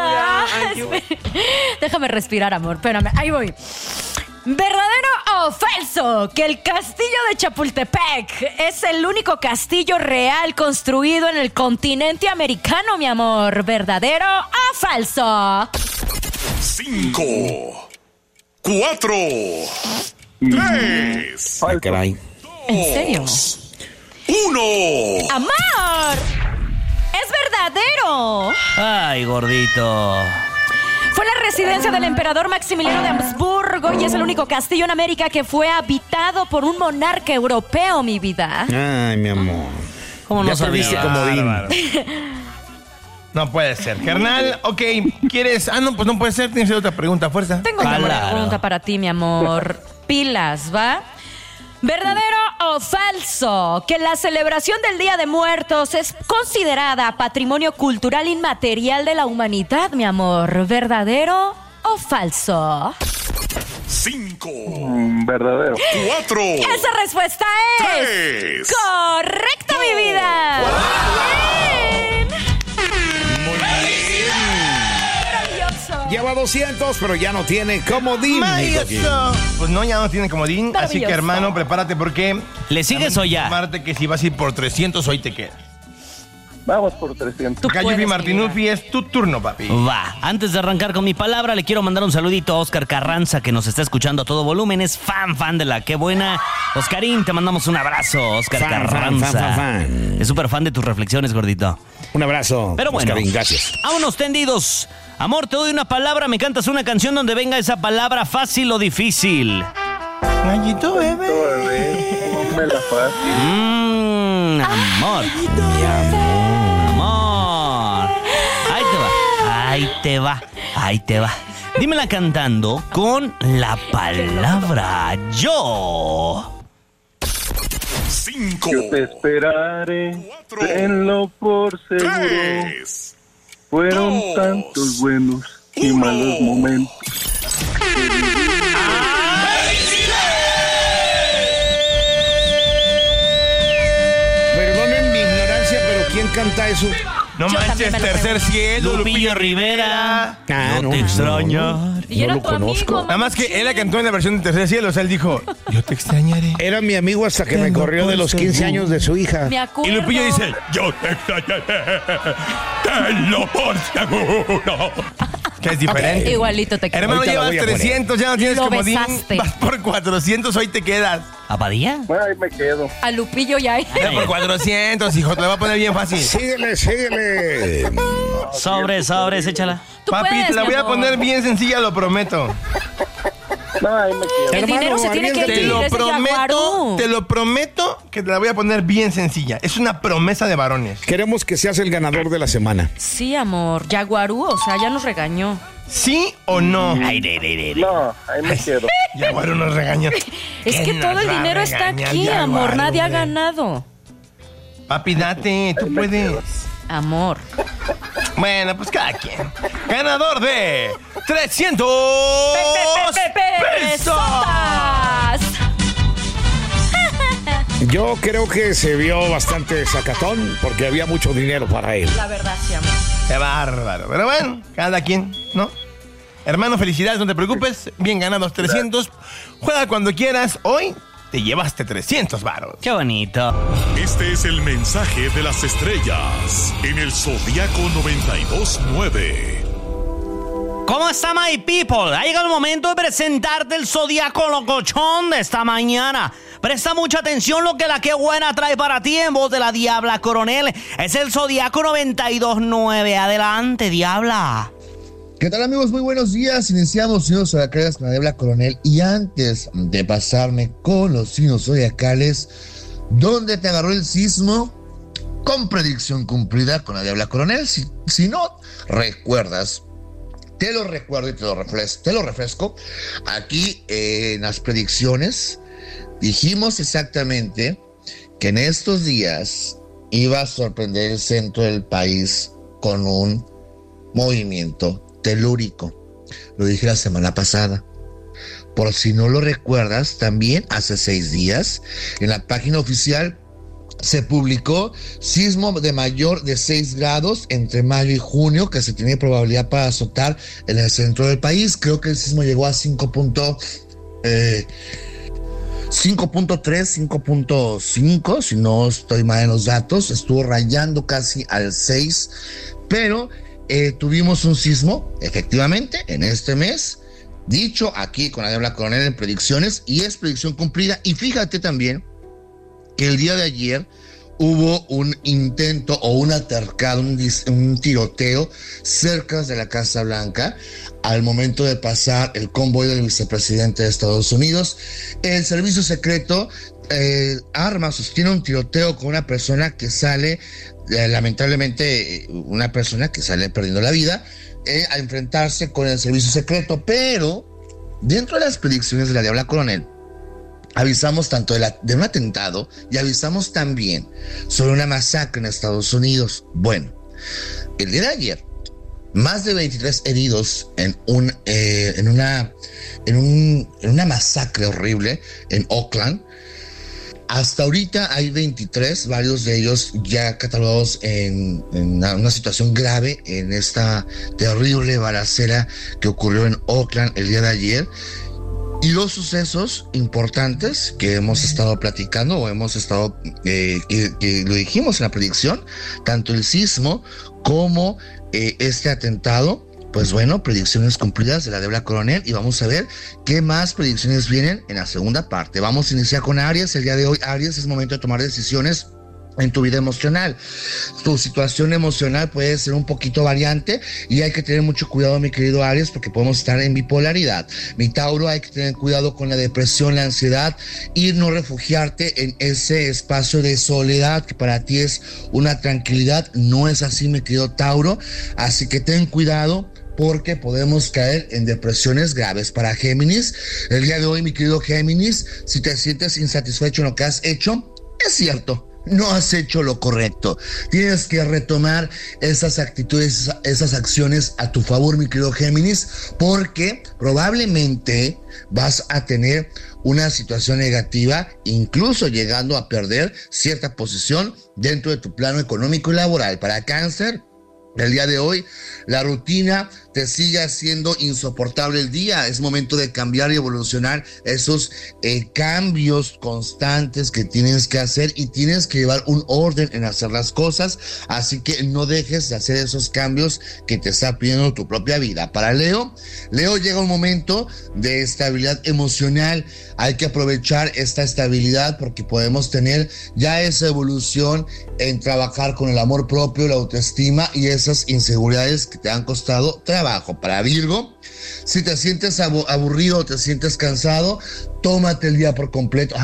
Déjame respirar, amor. Espérame, ahí voy. ¿Verdadero o falso que el castillo de Chapultepec es el único castillo real construido en el continente americano, mi amor? ¿Verdadero o falso?
5, 4, 3,
¿En serio?
1.
¡Amor! ¡Es verdadero!
Ay, gordito.
Fue la residencia del emperador Maximiliano de Habsburgo y es el único castillo en América que fue habitado por un monarca europeo, mi vida.
Ay, mi amor.
¿Cómo no
ya perdiste comodín.
No puede ser. Carnal, ok, ¿quieres? Ah, no, pues no puede ser. Tienes otra pregunta, fuerza.
Tengo una buena pregunta para ti, mi amor. Pilas, ¿va? ¿Verdadero o falso que la celebración del Día de Muertos es considerada patrimonio cultural inmaterial de la humanidad, mi amor? ¿Verdadero o falso?
5,
Verdadero.
4.
Esa respuesta es
3.
correcta, mi vida. Bien.
Muy bien.
Maravilloso.
Lleva 200, pero ya no tiene comodín.
Pues no, ya no tiene comodín. Así
Maravilloso.
que, hermano, prepárate porque...
¿Le sigues o ya?
Informarte que si vas a ir por 300, hoy te quedas.
Vamos por 300.
Tú
Cayupi
puedes,
Martinupi, es tu turno, papi.
Va, antes de arrancar con mi palabra, le quiero mandar un saludito a Oscar Carranza, que nos está escuchando a todo volumen. Es fan de la Qué Buena. Oscarín, te mandamos un abrazo, Oscar Carranza.
Fan.
Es súper fan de tus reflexiones, gordito.
Un abrazo.
Pero bueno,
Oscarín, gracias.
vámonos tendidos. Amor, te doy una palabra, me cantas una canción donde venga esa palabra fácil o difícil.
Gallito, bebé.
Me la fácil.
Amor. Amor. Ahí te va. Dímela cantando con la palabra yo.
5,
Yo te esperaré.
4,
Tenlo por seguro.
3.
Fueron
2,
tantos buenos y
1.
malos momentos.
Perdonen mi ignorancia, pero ¿quién canta eso?
No
Yo también
manches,
me lo
tercer cielo,
Lupillo Rivera.
Ah,
no te extraño.
Y era
lo
tu amigo,
conozco.
Nada más que él la cantó en la versión de Tercer Cielo. O sea, él dijo, yo te extrañaré.
Era mi amigo hasta que me corrió de los 15 años de su hija.
Me acuerdo.
Y Lupillo dice, yo te extrañaré. Tenlo por seguro. Que es diferente.
Igualito te quedas.
Hermano,
Ahorita la
llevas
voy a poner.
300, ya no tienes
Lo
comodín.
besaste.
Vas por 400, hoy te quedas.
¿A Padilla?
Bueno, ahí me quedo.
A Lupillo ya.
Ya por 400, hijo, te la voy a poner bien fácil.
Síguele.
Sobres, échala.
Tú
Papi,
puedes,
te la
mi
voy a
amor.
poner bien sencilla, lo prometo.
No, ahí me quedo.
El dinero se tiene que
arriésgate.
Te
ir.
lo
Es el Yaguarú.
prometo que te la voy a poner bien sencilla. Es una promesa de varones.
Queremos que seas el ganador de la semana.
Sí, amor. Yaguarú, o sea, ya nos regañó.
¿Sí o no?
No, ahí me quedo.
Ya, bueno, nos regañó.
Es que
¿Quién
todo
nos
el
va a
dinero está
regañar,
aquí,
Yaguarú,
amor. Nadie ha
güey?
ganado.
Papi, date, tú puedes.
Amor.
Bueno, pues cada quien. Ganador de 300 pesos.
Yo creo que se vio bastante sacatón porque había mucho dinero para él.
La verdad, sí, amor.
Qué bárbaro. Pero bueno, cada quien, ¿no? Hermano, felicidades, no te preocupes. Bien ganados 300. Juega cuando quieras. Hoy te llevaste 300 varos.
Qué bonito.
Este es el mensaje de las estrellas en el Zodíaco 92.9.
¿Cómo está, my people? Ha llegado el momento de presentarte el Zodíaco Locochón de esta mañana. Presta mucha atención lo que la Qué Buena trae para ti en voz de la Diabla Coronel. Es el Zodíaco 92.9. Adelante, Diabla.
¿Qué tal, amigos? Muy buenos días. Iniciamos signos zodiacales con la Diabla Coronel. Y antes de pasarme con los signos zodiacales, ¿dónde te agarró el sismo? Con predicción cumplida con la Diabla Coronel. Si no recuerdas, te lo recuerdo y te lo refresco. Aquí en las predicciones dijimos exactamente que en estos días iba a sorprender el centro del país con un movimiento telúrico. Lo dije la semana pasada. Por si no lo recuerdas, también hace 6 días, en la página oficial se publicó sismo de mayor de 6 grados entre mayo y junio que se tiene probabilidad para azotar en el centro del país. Creo que el sismo llegó a 5.3, 5.5, si no estoy mal en los datos, estuvo rayando casi al 6, pero tuvimos un sismo, efectivamente, en este mes, dicho aquí con la Diabla Coronel en predicciones, y es predicción cumplida. Y fíjate también que el día de ayer hubo un intento o un altercado, un tiroteo cerca de la Casa Blanca al momento de pasar el convoy del vicepresidente de Estados Unidos. El servicio secreto sostiene un tiroteo con una persona que sale, lamentablemente, una persona que sale perdiendo la vida a enfrentarse con el servicio secreto. Pero dentro de las predicciones de la Diabla Coronel, avisamos tanto de un atentado y avisamos también sobre una masacre en Estados Unidos. Bueno, el día de ayer, más de 23 heridos en una masacre horrible en Oakland. Hasta ahorita hay 23, varios de ellos ya catalogados en una situación grave en esta terrible balacera que ocurrió en Oakland el día de ayer. Y dos sucesos importantes que hemos estado platicando o hemos estado, que lo dijimos en la predicción, tanto el sismo como este atentado. Pues bueno, predicciones cumplidas de la Diabla Coronel, y vamos a ver qué más predicciones vienen en la segunda parte. Vamos a iniciar con Aries. El día de hoy, Aries, es momento de tomar decisiones en tu vida emocional. Tu situación emocional puede ser un poquito variante y hay que tener mucho cuidado, mi querido Aries, porque podemos estar en bipolaridad. Mi Tauro, hay que tener cuidado con la depresión, la ansiedad, y no refugiarte en ese espacio de soledad que para ti es una tranquilidad. No es así, mi querido Tauro, así que ten cuidado porque podemos caer en depresiones graves. Para Géminis, el día de hoy, mi querido Géminis, si te sientes insatisfecho en lo que has hecho, es cierto, no has hecho lo correcto. Tienes que retomar esas actitudes, esas acciones a tu favor, mi querido Géminis, porque probablemente vas a tener una situación negativa, incluso llegando a perder cierta posición dentro de tu plano económico y laboral. Para Cáncer, el día de hoy, la rutina te sigue haciendo insoportable el día. Es momento de cambiar y evolucionar esos cambios constantes que tienes que hacer, y tienes que llevar un orden en hacer las cosas. Así que no dejes de hacer esos cambios que te está pidiendo tu propia vida. Para Leo, llega un momento de estabilidad emocional. Hay que aprovechar esta estabilidad porque podemos tener ya esa evolución en trabajar con el amor propio, la autoestima y esas inseguridades que te han costado trabajo. Para Virgo, si te sientes aburrido o te sientes cansado, tómate el día por completo.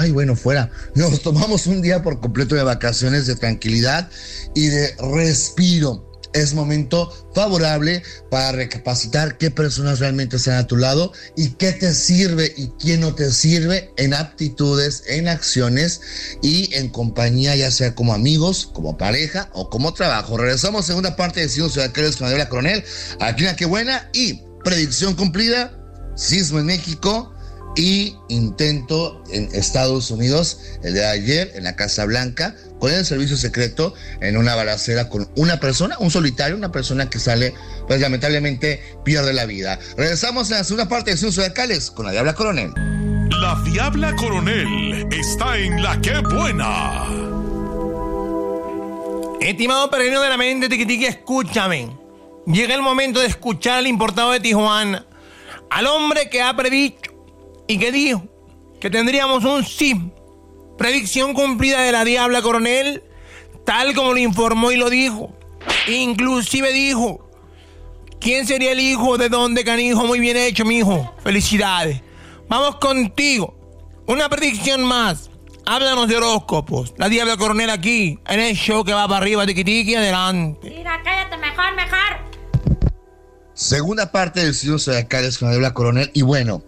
Nos tomamos un día por completo de vacaciones, de tranquilidad y de respiro. Es momento favorable para recapacitar qué personas realmente están a tu lado y qué te sirve y quién no te sirve en aptitudes, en acciones y en compañía, ya sea como amigos, como pareja o como trabajo. Regresamos a segunda parte de Signos Zodiacales con la Diabla Coronel, aquí en La Que Buena, y predicción cumplida, sismo en México y intento en Estados Unidos el de ayer en la Casa Blanca con el servicio secreto en una balacera con una persona, un solitario, una persona que sale, pues lamentablemente pierde la vida. Regresamos en la segunda parte de Signos Zodiacales con la Diabla Coronel.
La Diabla Coronel está en La Que Buena.
Estimado peregrino de la mente, tiquitiqui, escúchame. Llega el momento de escuchar al importado de Tijuana, al hombre que ha predicho y que dijo que tendríamos un sí. Predicción cumplida de la Diabla Coronel, tal como lo informó y lo dijo. Inclusive dijo quién sería el hijo de dónde, canijo. Muy bien hecho, mijo. Felicidades. Vamos contigo. Una predicción más. Háblanos de horóscopos. La Diabla Coronel aquí, en el show que va para arriba, tiquitiqui, adelante.
Mira, cállate, mejor.
Segunda parte del Signos Zodiacales con la Diabla Coronel. Y bueno,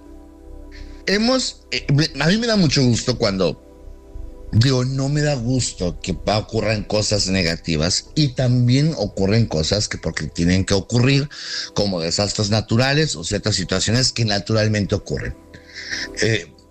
a mí me da mucho gusto cuando no me da gusto que ocurran cosas negativas, y también ocurren cosas que porque tienen que ocurrir, como desastres naturales o ciertas situaciones que naturalmente ocurren.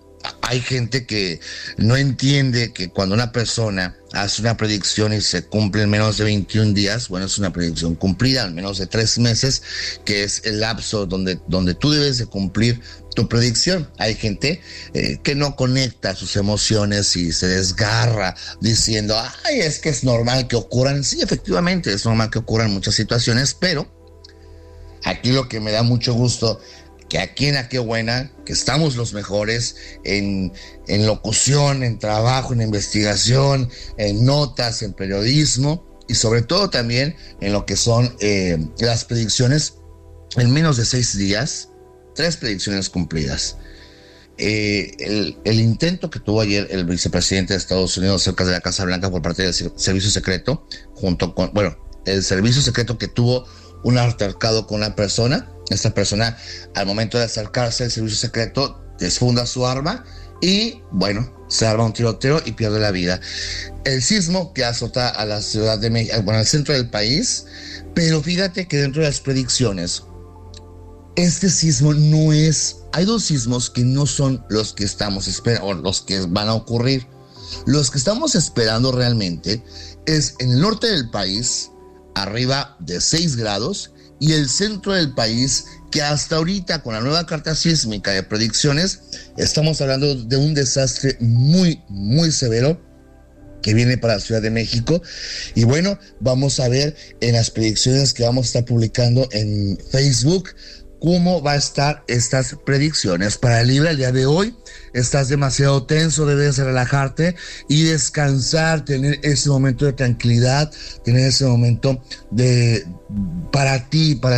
hay gente que no entiende que cuando una persona hace una predicción y se cumple en menos de 21 días, bueno, es una predicción cumplida en menos de 3 meses, que es el lapso donde tú debes de cumplir tu predicción. Hay gente que no conecta sus emociones y se desgarra diciendo, ay, es que es normal que ocurran. Sí, efectivamente, es normal que ocurran muchas situaciones, pero aquí lo que me da mucho gusto, que aquí en Aquebuena, que estamos los mejores en locución, en trabajo, en investigación, en notas, en periodismo y sobre todo también en lo que son las predicciones en menos de 6 días, 3 predicciones cumplidas. El intento que tuvo ayer el vicepresidente de Estados Unidos cerca de la Casa Blanca por parte del Servicio Secreto, junto con, el Servicio Secreto que tuvo un altercado con una persona. Esta persona, al momento de acercarse al Servicio Secreto, desfunda su arma y, se arma un tiroteo y pierde la vida. El sismo que azota a la Ciudad de México, al centro del país, pero fíjate que dentro de las predicciones, este sismo no es... Hay 2 sismos que no son los que estamos esperando, o los que van a ocurrir. Los que estamos esperando realmente es en el norte del país, arriba de 6 grados, y el centro del país, que hasta ahorita con la nueva carta sísmica de predicciones, estamos hablando de un desastre muy, muy severo que viene para la Ciudad de México. Y vamos a ver en las predicciones que vamos a estar publicando en Facebook cómo va a estar estas predicciones. Para Libra, el día de hoy, estás demasiado tenso, debes relajarte y descansar, tener ese momento de tranquilidad, tener ese momento para ti, para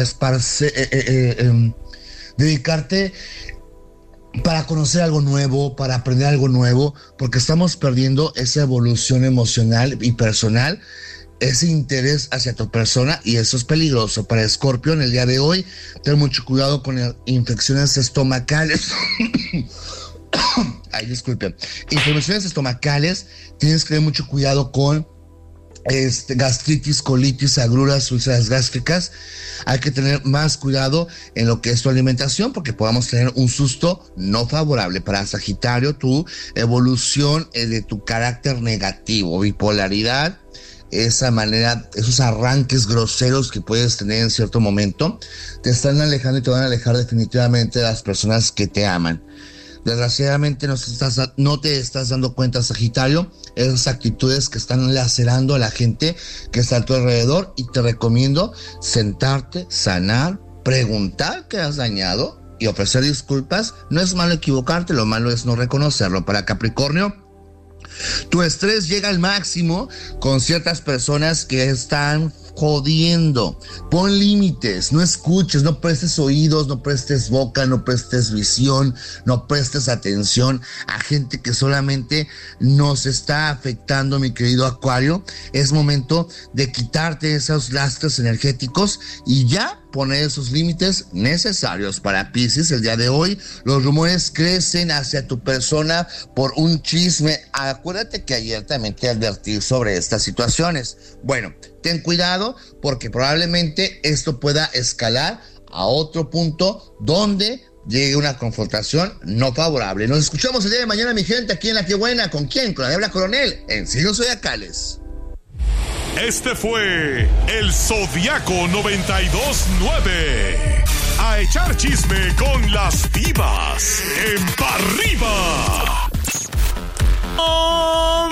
dedicarte para conocer algo nuevo, para aprender algo nuevo, porque estamos perdiendo esa evolución emocional y personal, ese interés hacia tu persona, y eso es peligroso. Para Escorpio, en el día de hoy, ten mucho cuidado con infecciones estomacales. Ay, disculpen. Infecciones estomacales, tienes que tener mucho cuidado con gastritis, colitis, agruras, úlceras gástricas. Hay que tener más cuidado en lo que es tu alimentación, porque podamos tener un susto no favorable. Para Sagitario, tu evolución de tu carácter negativo, bipolaridad, esa manera, esos arranques groseros que puedes tener en cierto momento, te están alejando y te van a alejar definitivamente de las personas que te aman. Desgraciadamente no te estás dando cuenta, Sagitario, esas actitudes que están lacerando a la gente que está a tu alrededor, y te recomiendo sentarte, sanar, preguntar qué has dañado y ofrecer disculpas. No es malo equivocarte, lo malo es no reconocerlo. Para Capricornio, tu estrés llega al máximo con ciertas personas que están jodiendo. Pon límites, no escuches, no prestes oídos, no prestes boca, no prestes visión, no prestes atención a gente que solamente nos está afectando, mi querido Acuario. Es momento de quitarte esos lastres energéticos y ya poner esos límites necesarios. Para Piscis, el día de hoy, los rumores crecen hacia tu persona por un chisme. Acuérdate que ayer también te advertí sobre estas situaciones. Ten cuidado, porque probablemente esto pueda escalar a otro punto donde llegue una confrontación no favorable. Nos escuchamos el día de mañana, mi gente, aquí en La Que Buena. ¿Con quién? Con Adela Coronel, en Siglos Zodiacales.
Este fue el Zodiaco 92.9. A echar chisme con las divas en Pa' Arriba.
¡Oh,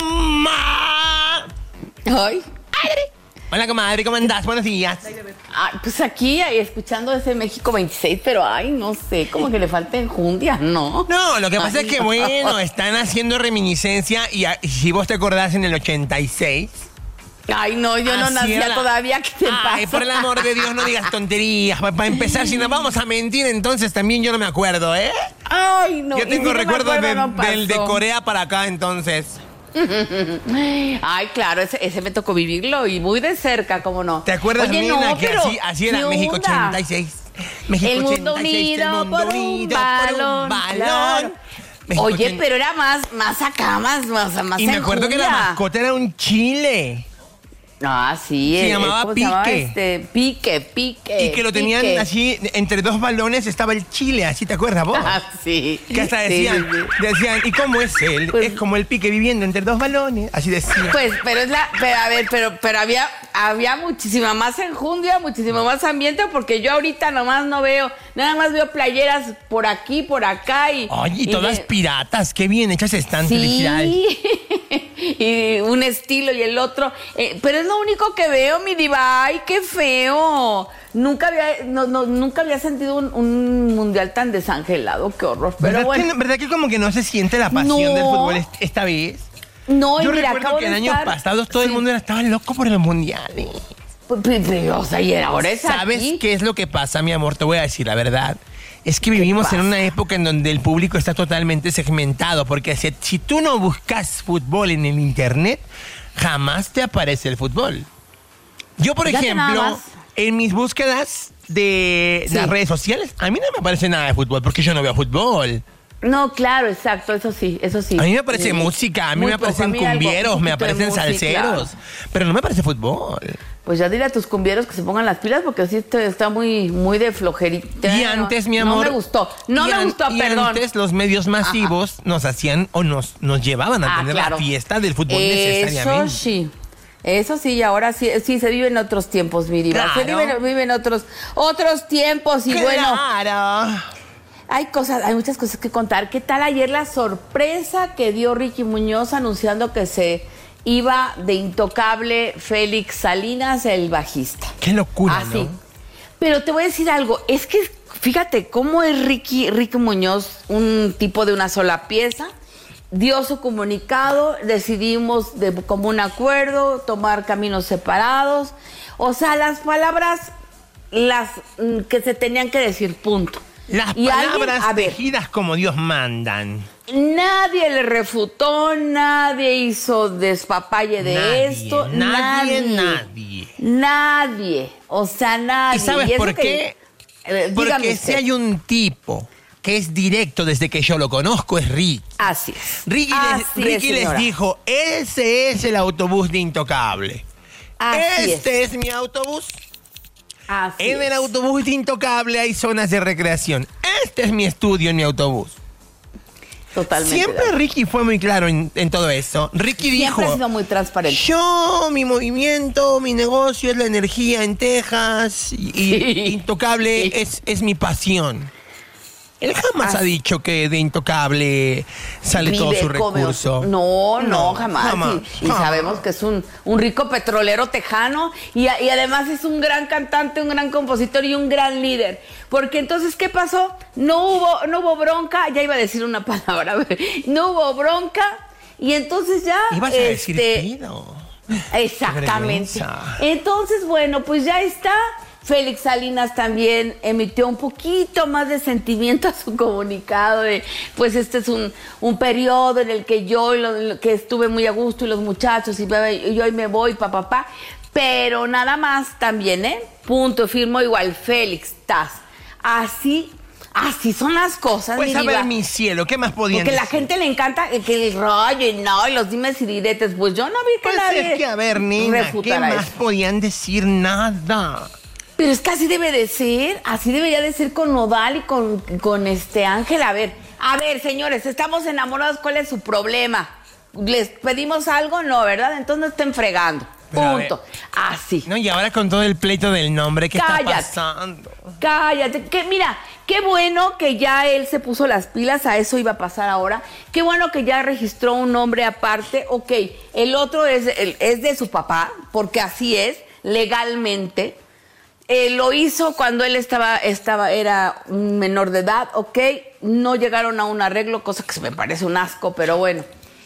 ¡Ay!
Hola, comadre, ¿cómo andás? Buenos días.
Ay, pues aquí escuchando ese México 26, pero no sé, como que le falta enjundia, ¿no?
No, lo que pasa es que, están haciendo reminiscencia y si vos te acordás en el 86...
Ay, no, yo no nacía todavía, ¿qué te pasa?
Ay, por el amor de Dios, no digas tonterías. Para empezar, si nos vamos a mentir, entonces también yo no me acuerdo, ¿eh?
Ay, no.
Yo tengo recuerdos del de Corea para acá, entonces.
Ay, claro, ese me tocó vivirlo y muy de cerca, ¿cómo no?
¿Te acuerdas,
Oye,
nena,
no,
que así era México 86? México
el mundo
86,
unido,
el mundo
por
unido
un balón. Claro. Oye, pero era más acá, más
y me acuerdo que la mascota era un chile.
Ah, sí.
Se llamaba
¿cómo
Pique.
se llamaba? Pique.
Y que lo tenían
Pique.
así, entre dos balones estaba el chile, así te acuerdas vos.
Ah, sí.
Que hasta decían, ¿y cómo es él?
Pues-
es como el Pique viviendo entre dos balones, así decían.
Pues, pero había muchísima más enjundia, muchísimo más ambiente, porque yo ahorita nomás no veo, nada más veo playeras por aquí, por acá y...
Oye, y todas piratas, qué bien hechas están,
Sí,
felicidades.
y un estilo y el otro, pero es lo único que veo, mi diva. Ay, qué feo. Nunca había sentido un mundial tan desangelado, qué horror. Pero bueno.
¿Verdad que como que no se siente la pasión
No.
del fútbol esta vez?
No, y
Yo
mira,
recuerdo
acabo
que en
de
años
estar-
pasados todo el mundo estaba loco por el mundial.
O sea, y ahora es
¿Sabes
aquí.
qué es lo que pasa, mi amor? Te voy a decir la verdad. Es que vivimos en una época en donde el público está totalmente segmentado, porque si tú no buscas fútbol en el internet, jamás te aparece el fútbol. Yo, por
Fíjate nada
ejemplo,
más.
en mis búsquedas de
Sí.
las redes sociales, a mí no me aparece nada de fútbol, porque yo no veo fútbol.
No, claro, exacto, eso sí.
A mí me aparece música, a mí
Muy
me aparecen
poco, a mí algo,
cumbieros,
un
me
poquito de
aparecen
música.
salseros, pero no me aparece fútbol.
Pues ya dile a tus cumbieros que se pongan las pilas, porque sí está muy de flojerita.
Y antes, mi amor.
No me gustó. No me gustó,
y
perdón.
antes los medios masivos nos hacían o nos llevaban a tener
claro.
la fiesta del fútbol necesariamente.
Eso sí, y ahora sí se viven otros tiempos, mi diva. Se
Claro.
viven otros tiempos y bueno.
Claro.
Hay muchas cosas que contar. ¿Qué tal ayer la sorpresa que dio Ricky Muñoz anunciando que se iba de intocable Félix Salinas, el bajista?
Qué locura,
Así.
¿no?
Pero te voy a decir algo, es que fíjate cómo es Ricky Muñoz, un tipo de una sola pieza. Dio su comunicado, decidimos de común acuerdo tomar caminos separados. O sea, las palabras que se tenían que decir, punto.
Las
Y alguien,
palabras
a ver,
tejidas como Dios mandan.
nadie le refutó, nadie hizo despapalle de
Nadie,
esto.
nadie.
O sea, nadie.
¿Y sabes
eso
por
que-
qué?
dígame
Porque
usted.
si hay un tipo que es directo desde que yo lo conozco, es Ricky.
Así es.
Ricky les
señora.
dijo, ese es el autobús de Intocable.
Así
Este es mi autobús.
Así
En el
es.
autobús de Intocable hay zonas de recreación. Este es mi estudio en mi autobús.
Totalmente.
Siempre Ricky fue muy claro en todo eso. Ricky
Siempre ha
dijo,
sido muy transparente.
yo, mi movimiento, mi negocio es la energía en Texas y Intocable es mi pasión. Él jamás ha dicho que de Intocable sale todo su recurso.
No, jamás. Y
jamás.
sabemos que es un rico petrolero tejano y además es un gran cantante, un gran compositor y un gran líder. Porque entonces, ¿qué pasó? No hubo bronca, ya iba a decir una palabra, no hubo bronca y entonces ya...
Ibas a decir pido.
Exactamente.
Qué vergüenza.
Entonces, bueno, pues ya está. Félix Salinas también emitió un poquito más de sentimiento a su comunicado de, pues este es un periodo en el que yo que estuve muy a gusto y los muchachos y yo hoy me voy, papá. Pero nada más también, punto, firmó igual Félix Taz. Así son las cosas,
Pues
mi
a
diva.
ver, mi cielo, ¿qué más podían
Porque la
decir?
gente le encanta que el rollo y no, y los dimes y diretes. Pues yo no vi que
Pues
nadie
es que, a ver, nena, ¿qué
refutara
más
eso.
podían decir? Nada.
Pero es que así debe de ser, así debería de ser con Nodal y con Ángel. A ver, señores, estamos enamorados, ¿cuál es su problema? ¿Les pedimos algo? No, ¿verdad? Entonces no estén fregando.
Pero a
Punto. Así.
No, y ahora con todo el pleito del nombre, ¿qué está
Cállate.
pasando?
Cállate. Mira, qué bueno que ya él se puso las pilas, a eso iba a pasar ahora. Qué bueno que ya registró un nombre aparte. Ok, el otro es de su papá, porque así es, legalmente. Lo hizo cuando él era un menor de edad, ok, no llegaron a un arreglo, cosa que se me parece un asco, pero bueno.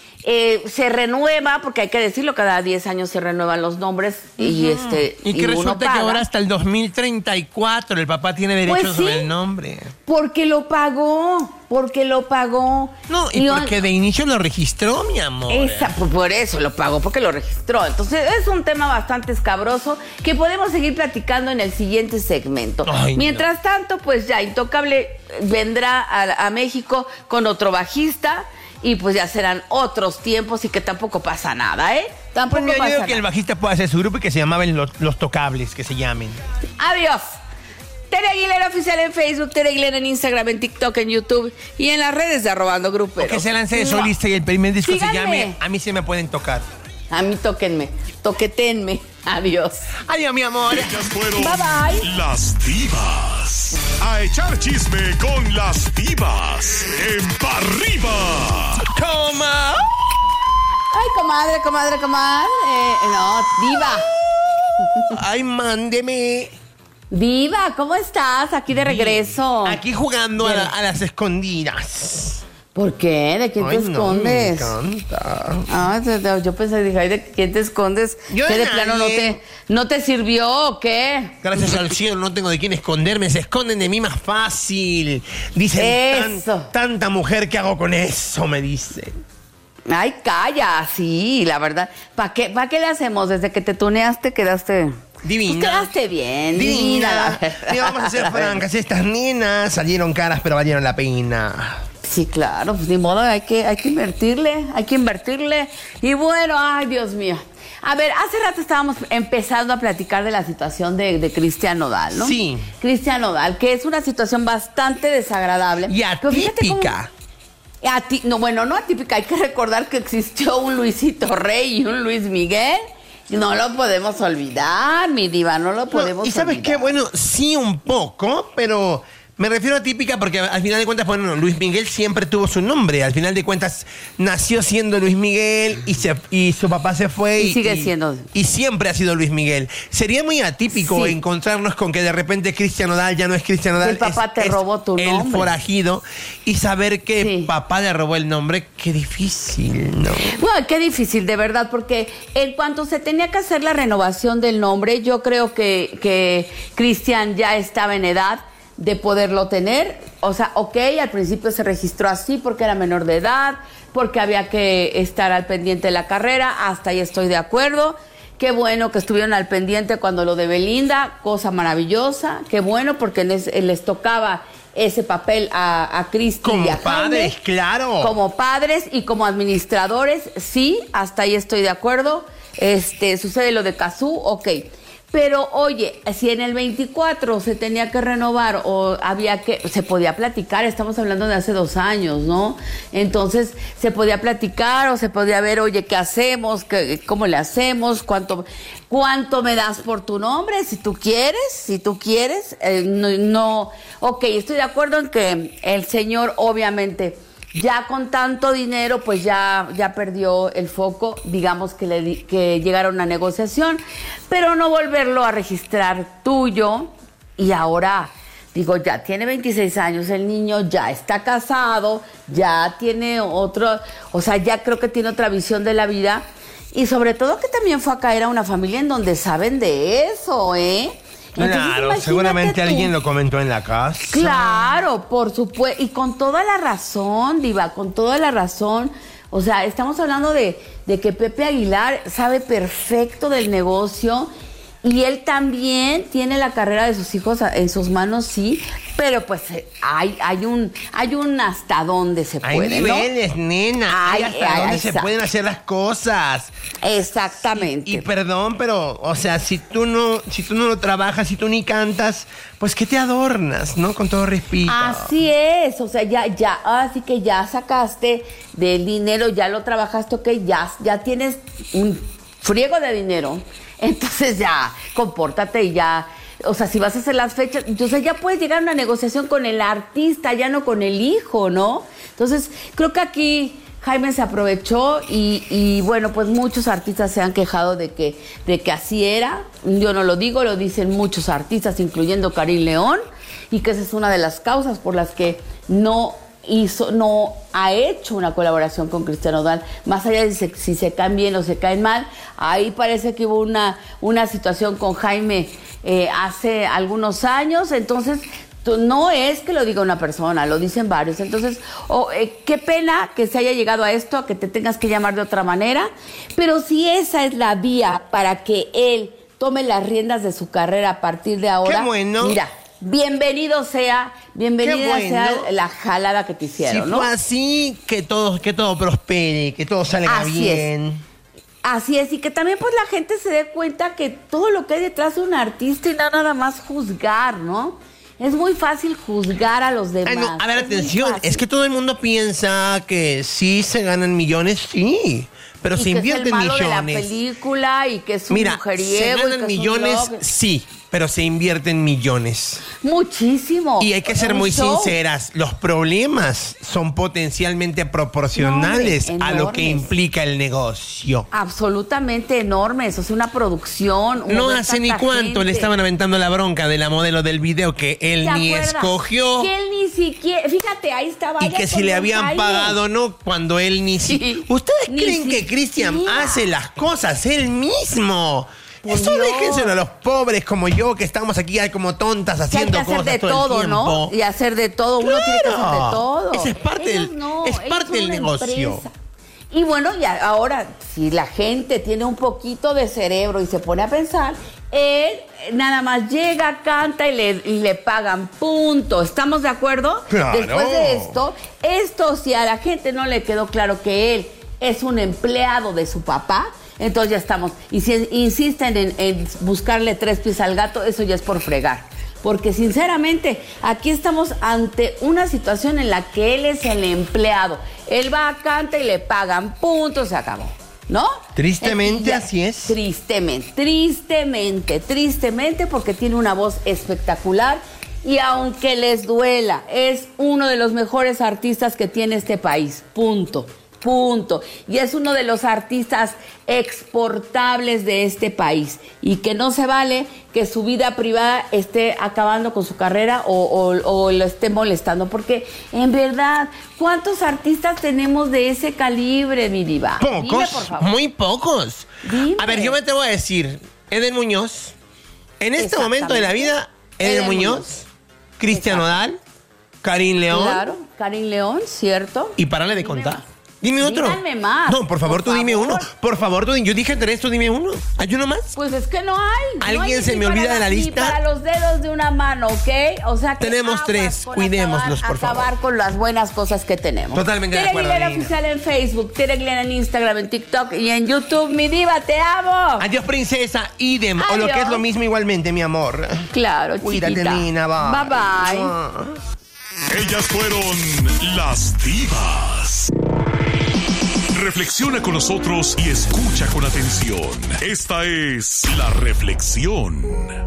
Se renueva, porque hay que decirlo, cada 10 años se renuevan los nombres y
Y que
uno
resulta que
paga.
ahora hasta el 2034 el papá tiene derecho
Pues
sobre
sí.
el nombre.
Porque lo pagó.
No, y porque de inicio lo registró, mi amor.
Por eso lo pagó, porque lo registró. Entonces es un tema bastante escabroso que podemos seguir platicando en el siguiente segmento.
Ay,
Mientras tanto, pues ya Intocable vendrá a México con otro bajista y pues ya serán otros tiempos y que tampoco pasa nada, ¿eh? Tampoco
Pues mira, yo
pasa
digo que el
nada.
bajista puede hacer su grupo y que se llamaban los Tocables, que se llamen.
Adiós. Tere Aguilera oficial en Facebook, Tere Aguilera en Instagram, en TikTok, en YouTube y en las redes de Arrobando Gruperos.
O que se lance de solista y el primer disco
Síganme.
se llame A mí se me pueden tocar.
A mí tóquenme, toquetenme. Adiós.
Adiós, mi amor.
Ellas fueron
Bye, bye.
las divas. A echar chisme con las divas en Pa' Arriba.
¡Toma!
Ay, comadre. No, diva.
Ay, mándeme.
Diva, ¿cómo estás? Aquí de regreso.
Aquí jugando a las escondidas.
¿Por qué? ¿De quién te escondes?
No, me encanta.
Ah, yo pensé, dije, ay, ¿de quién te escondes?
Yo
¿Qué
de
de plano
nadie.
no te sirvió o qué?
Gracias al cielo no tengo de quién esconderme. Se esconden de mí más fácil. Dicen,
Eso.
tanta mujer, ¿qué hago con eso? Me dicen.
Ay, calla, sí, la verdad. ¿Para qué le hacemos? Desde que te tuneaste quedaste...
Divina.
Pues quedaste bien, divina, la verdad.
Mira, vamos a ser francas. Estas nenas salieron caras, pero valieron la pena.
Sí, claro, pues ni modo, hay que invertirle. Y bueno, ay, Dios mío. A ver, hace rato estábamos empezando a platicar de la situación de Cristian Nodal, ¿no?
Sí.
Cristian Nodal, que es una situación bastante desagradable.
Y
Pero fíjate cómo-
atípica.
No atípica. Hay que recordar que existió un Luisito Rey y un Luis Miguel. No lo podemos olvidar, mi diva, no lo podemos olvidar.
¿Y sabes qué? Bueno, sí un poco, pero me refiero a típica porque al final de cuentas, bueno, Luis Miguel siempre tuvo su nombre. Al final de cuentas, nació siendo Luis Miguel y su papá se fue.
Y sigue siendo.
Y siempre ha sido Luis Miguel. Sería muy atípico
Sí.
encontrarnos con que de repente Cristian Nodal ya no es Cristian Nodal.
El papá te robó tu
el
nombre.
forajido. Y saber que papá le robó el nombre, qué difícil, ¿no?
Bueno, qué difícil, de verdad, porque en cuanto se tenía que hacer la renovación del nombre, yo creo que Cristian ya estaba en edad de poderlo tener. O sea, ok, al principio se registró así porque era menor de edad, porque había que estar al pendiente de la carrera, hasta ahí estoy de acuerdo. Qué bueno que estuvieron al pendiente cuando lo de Belinda, cosa maravillosa. Qué bueno porque les tocaba ese papel a Cristian y a
Como padres,
Jaime.
claro.
Como padres y como administradores, sí, hasta ahí estoy de acuerdo. Sucede lo de Cazzu, ok. Pero oye, si en el 24 se tenía que renovar o se podía platicar, estamos hablando de hace 2 años, ¿no? Entonces se podía platicar o se podía ver, oye, ¿qué hacemos? ¿Cómo le hacemos? ¿Cuánto me das por tu nombre? Si tú quieres, ok, estoy de acuerdo en que el señor obviamente ya con tanto dinero, pues ya perdió el foco, digamos que llegaron a una negociación, pero no volverlo a registrar tuyo. Y ahora, digo, ya tiene 26 años el niño, ya está casado, ya tiene ya creo que tiene otra visión de la vida. Y sobre todo que también fue a caer a una familia en donde saben de eso, ¿eh? Entonces,
Claro,
imagínate
seguramente
tú.
alguien lo comentó en la casa.
Claro, por supuesto, y con toda la razón, diva, con toda la razón. O sea, estamos hablando de que Pepe Aguilar sabe perfecto del negocio y él también tiene la carrera de sus hijos en sus manos, sí, pero pues hay un hasta dónde se puede,
Hay niveles, nena. Hay hasta dónde se pueden hacer las cosas.
Exactamente.
Y perdón, pero, o sea, si tú no lo trabajas, si tú ni cantas, pues que te adornas, ¿no? Con todo respeto.
Así es, o sea, así que ya sacaste del dinero, ya lo trabajaste, ok, ya tienes un friego de dinero, entonces ya, compórtate y ya, o sea, si vas a hacer las fechas, entonces ya puedes llegar a una negociación con el artista, ya no con el hijo, ¿no? Entonces, creo que aquí Jaime se aprovechó y bueno, pues muchos artistas se han quejado de que así era. Yo no lo digo, lo dicen muchos artistas, incluyendo Karim León, y que esa es una de las causas por las que no ha hecho una colaboración con Cristian Nodal, más allá de si se caen bien o se caen mal. Ahí parece que hubo una situación con Jaime hace algunos años, entonces no es que lo diga una persona, lo dicen varios. Entonces, qué pena que se haya llegado a esto, a que te tengas que llamar de otra manera, pero si esa es la vía para que él tome las riendas de su carrera a partir de ahora,
Qué bueno.
Mira, bienvenida sea la jalada que te hicieron,
si
¿no?
fue así, que todo prospere, que todo salga
Así
bien.
Así es, y que también pues la gente se dé cuenta que todo lo que hay detrás de un artista y no nada más juzgar, ¿no? Es muy fácil juzgar a los demás.
Ay, no, a ver, atención, es que todo el mundo piensa que sí se ganan millones, sí, pero se invierten millones.
Y que es el malo de la película y que es un mujeriego.
Se ganan millones, sí, pero se invierten millones.
Muchísimo.
Y hay que ser muy sinceras, los problemas son potencialmente proporcionales a lo que implica el negocio.
Absolutamente enormes, o sea, una producción.
No hace ni cuánto le estaban aventando la bronca de la modelo del video que él ni escogió.
Que él ni siquiera, fíjate, ahí estaba.
Y que si le habían pagado, ¿no? Cuando él ni siquiera. ¿Ustedes creen que Cristian hace las cosas él mismo? Eso déjenselo a los pobres como yo, que estamos aquí como tontas haciendo cosas todo el tiempo. Hay que hacer de todo, ¿no?
Y hacer de todo. Uno tiene que hacer de todo.
Esa es parte del negocio.
Empresa. Y bueno, ya ahora, si la gente tiene un poquito de cerebro y se pone a pensar, él nada más llega, canta y le pagan, punto. ¿Estamos de acuerdo?
Claro.
Después de esto, si a la gente no le quedó claro que él es un empleado de su papá, entonces ya estamos. Y si insisten en buscarle 3 pies al gato, eso ya es por fregar. Porque sinceramente, aquí estamos ante una situación en la que él es el empleado. Él va, canta y le pagan, punto, se acabó. ¿No?
Tristemente así es.
Tristemente, porque tiene una voz espectacular. Y aunque les duela, es uno de los mejores artistas que tiene este país. Punto. Y es uno de los artistas exportables de este país. Y que no se vale que su vida privada esté acabando con su carrera o lo esté molestando. Porque, en verdad, ¿cuántos artistas tenemos de ese calibre, mi diva?
Pocos,
dime, por favor.
Muy pocos.
Dime.
A ver, yo me atrevo a decir, Eden Muñoz, en este momento de la vida, Eden Muñoz, Cristian Nodal, Karim León.
Claro, Karim León, cierto.
Y párale de contar. Dime otro.
Díganme más.
No, por favor, tú dime uno. Por favor, tú dime. Yo dije 3, tú dime uno. ¿Hay uno más?
Pues es que no hay.
¿Alguien se me olvida de la lista?
Ni para los dedos de una mano, ¿ok? O sea que
tenemos 3, cuidémoslos, por favor.
Acabar con las buenas cosas que tenemos.
Totalmente de acuerdo.
Tere Aguilera Oficial en Facebook, Tere Aguilera en Instagram, en TikTok y en YouTube. Mi diva, te amo.
Adiós, princesa. Idem.
Adiós.
O lo que es lo mismo igualmente, mi amor.
Claro,
cuídate,
chiquita.
Nina.
Bye.
Ellas fueron las divas. Reflexiona con nosotros y escucha con atención. Esta es La Reflexión.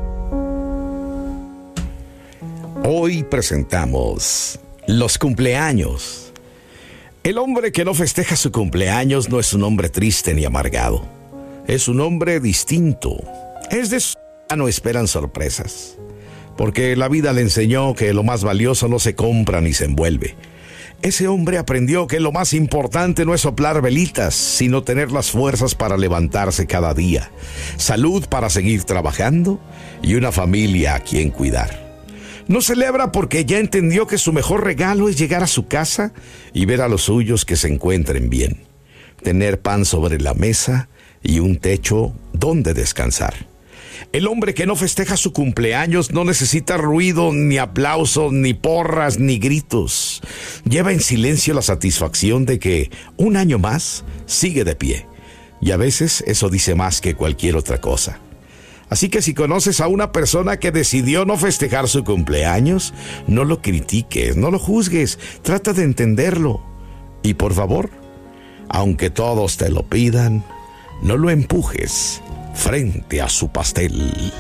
Hoy presentamos los cumpleaños. El hombre que no festeja su cumpleaños no es un hombre triste ni amargado. Es un hombre distinto. Es de su no esperan sorpresas. Porque la vida le enseñó que lo más valioso no se compra ni se envuelve. Ese hombre aprendió que lo más importante no es soplar velitas, sino tener las fuerzas para levantarse cada día, salud para seguir trabajando y una familia a quien cuidar. No celebra porque ya entendió que su mejor regalo es llegar a su casa y ver a los suyos que se encuentren bien, tener pan sobre la mesa y un techo donde descansar. El hombre que no festeja su cumpleaños no necesita ruido, ni aplausos, ni porras, ni gritos. Lleva en silencio la satisfacción de que un año más sigue de pie. Y a veces eso dice más que cualquier otra cosa. Así que si conoces a una persona que decidió no festejar su cumpleaños, no lo critiques, no lo juzgues, trata de entenderlo. Y por favor, aunque todos te lo pidan, no lo empujes frente a su pastel.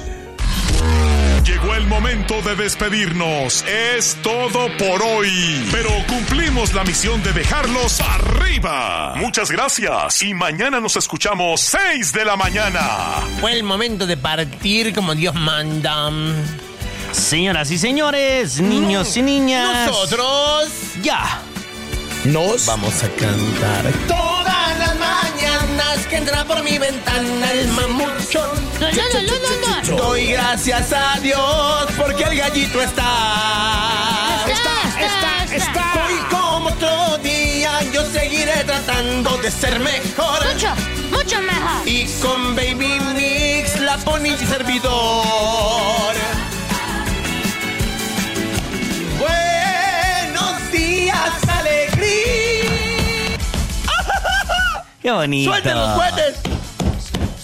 Llegó el momento de despedirnos. Es todo por hoy. Pero cumplimos la misión de dejarlos arriba. Muchas gracias. Y mañana nos escuchamos 6 de la mañana.
Fue el momento de partir como Dios manda.
Señoras y señores, niños y niñas,
nosotros
ya
nos vamos a cantar todas las mañanas que entra por mi ventana el mamuchón. Doy gracias a Dios porque el gallito está. Hoy como otro día yo seguiré tratando de ser mejor.
Mucho mejor.
Y con Baby Mix, la Pony y servidor. Buenos días, alegría.
Qué bonito.
¡Suelten los cohetes!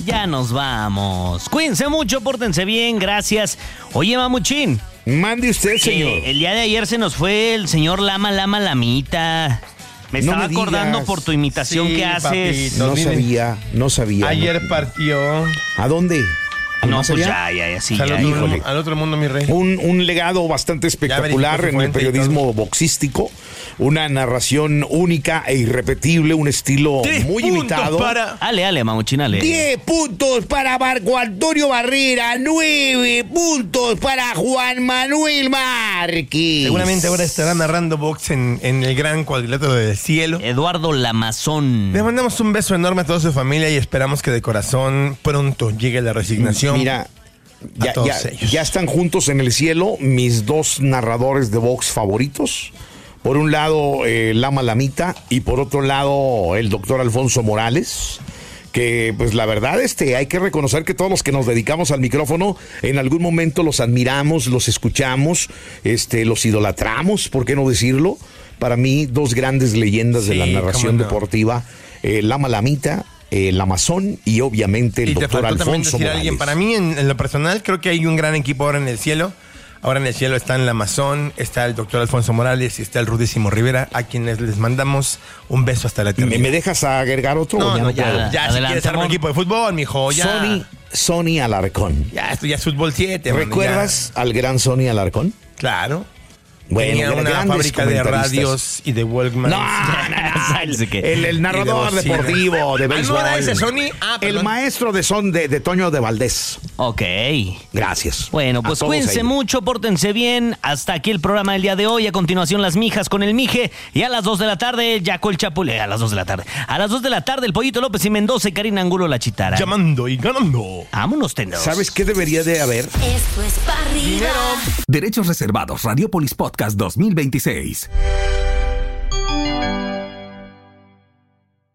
ya nos vamos. Cuídense mucho, pórtense bien, gracias. Oye, Mamuchín.
Mande usted, señor.
El día de ayer se nos fue el señor Lama Lamita. Me estaba acordando por tu imitación que haces.
Papito, no sabía.
Ayer partió.
¿A dónde?
No, pues ya, sí.
Al otro mundo, mi rey.
Un legado bastante espectacular en el periodismo boxístico. Una narración única e irrepetible, un estilo muy imitado.
Ale, Mamuchín, ale.
10 puntos para Marco Antonio Barrera, 9 puntos para Juan Manuel Márquez.
Seguramente ahora estará narrando box en el gran cuadrilátero del cielo.
Eduardo Lamazón.
Le mandamos un beso enorme a toda su familia y esperamos que de corazón pronto llegue la resignación.
Mira, ya están juntos en el cielo mis dos narradores de box favoritos. Por un lado, Lama Lamita, y por otro lado, el doctor Alfonso Morales, que pues la verdad hay que reconocer que todos los que nos dedicamos al micrófono, en algún momento los admiramos, los escuchamos, los idolatramos, ¿por qué no decirlo? Para mí, dos grandes leyendas de la narración deportiva, Lama Lamita, el Amazon y obviamente el doctor Alfonso Morales.
Para mí, en lo personal, creo que hay un gran equipo ahora en el cielo. Ahora en el cielo está el Amazon, está el doctor Alfonso Morales y está el Rudísimo Rivera, a quienes les mandamos un beso hasta la eternidad.
¿Me dejas agregar otro?
No, ya si quieres armar un equipo de fútbol, mijo, ya.
Sonny Alarcón.
Ya, esto ya es fútbol 7.
¿Recuerdas al gran Sonny Alarcón?
Claro.
Bueno,
tenía una fábrica de radios y de Walkman.
No. El narrador deportivo de béisbol.
¿No era ese Sony?
El maestro de Toño de Valdés.
Ok.
Gracias.
Bueno, pues cuídense mucho, pórtense bien. Hasta aquí el programa del día de hoy. A continuación, las mijas con el Mije. Y a las 2 de la tarde, Jaco el Chapulé. A las 2 de la tarde. A las 2 de la tarde, el Pollito López y Mendoza y Karina Angulo la Chitara.
Llamando y ganando.
Vámonos, tendos.
¿Sabes qué debería de haber?
Esto es para arriba.
Derechos reservados. Radiopolis Podcast 2026.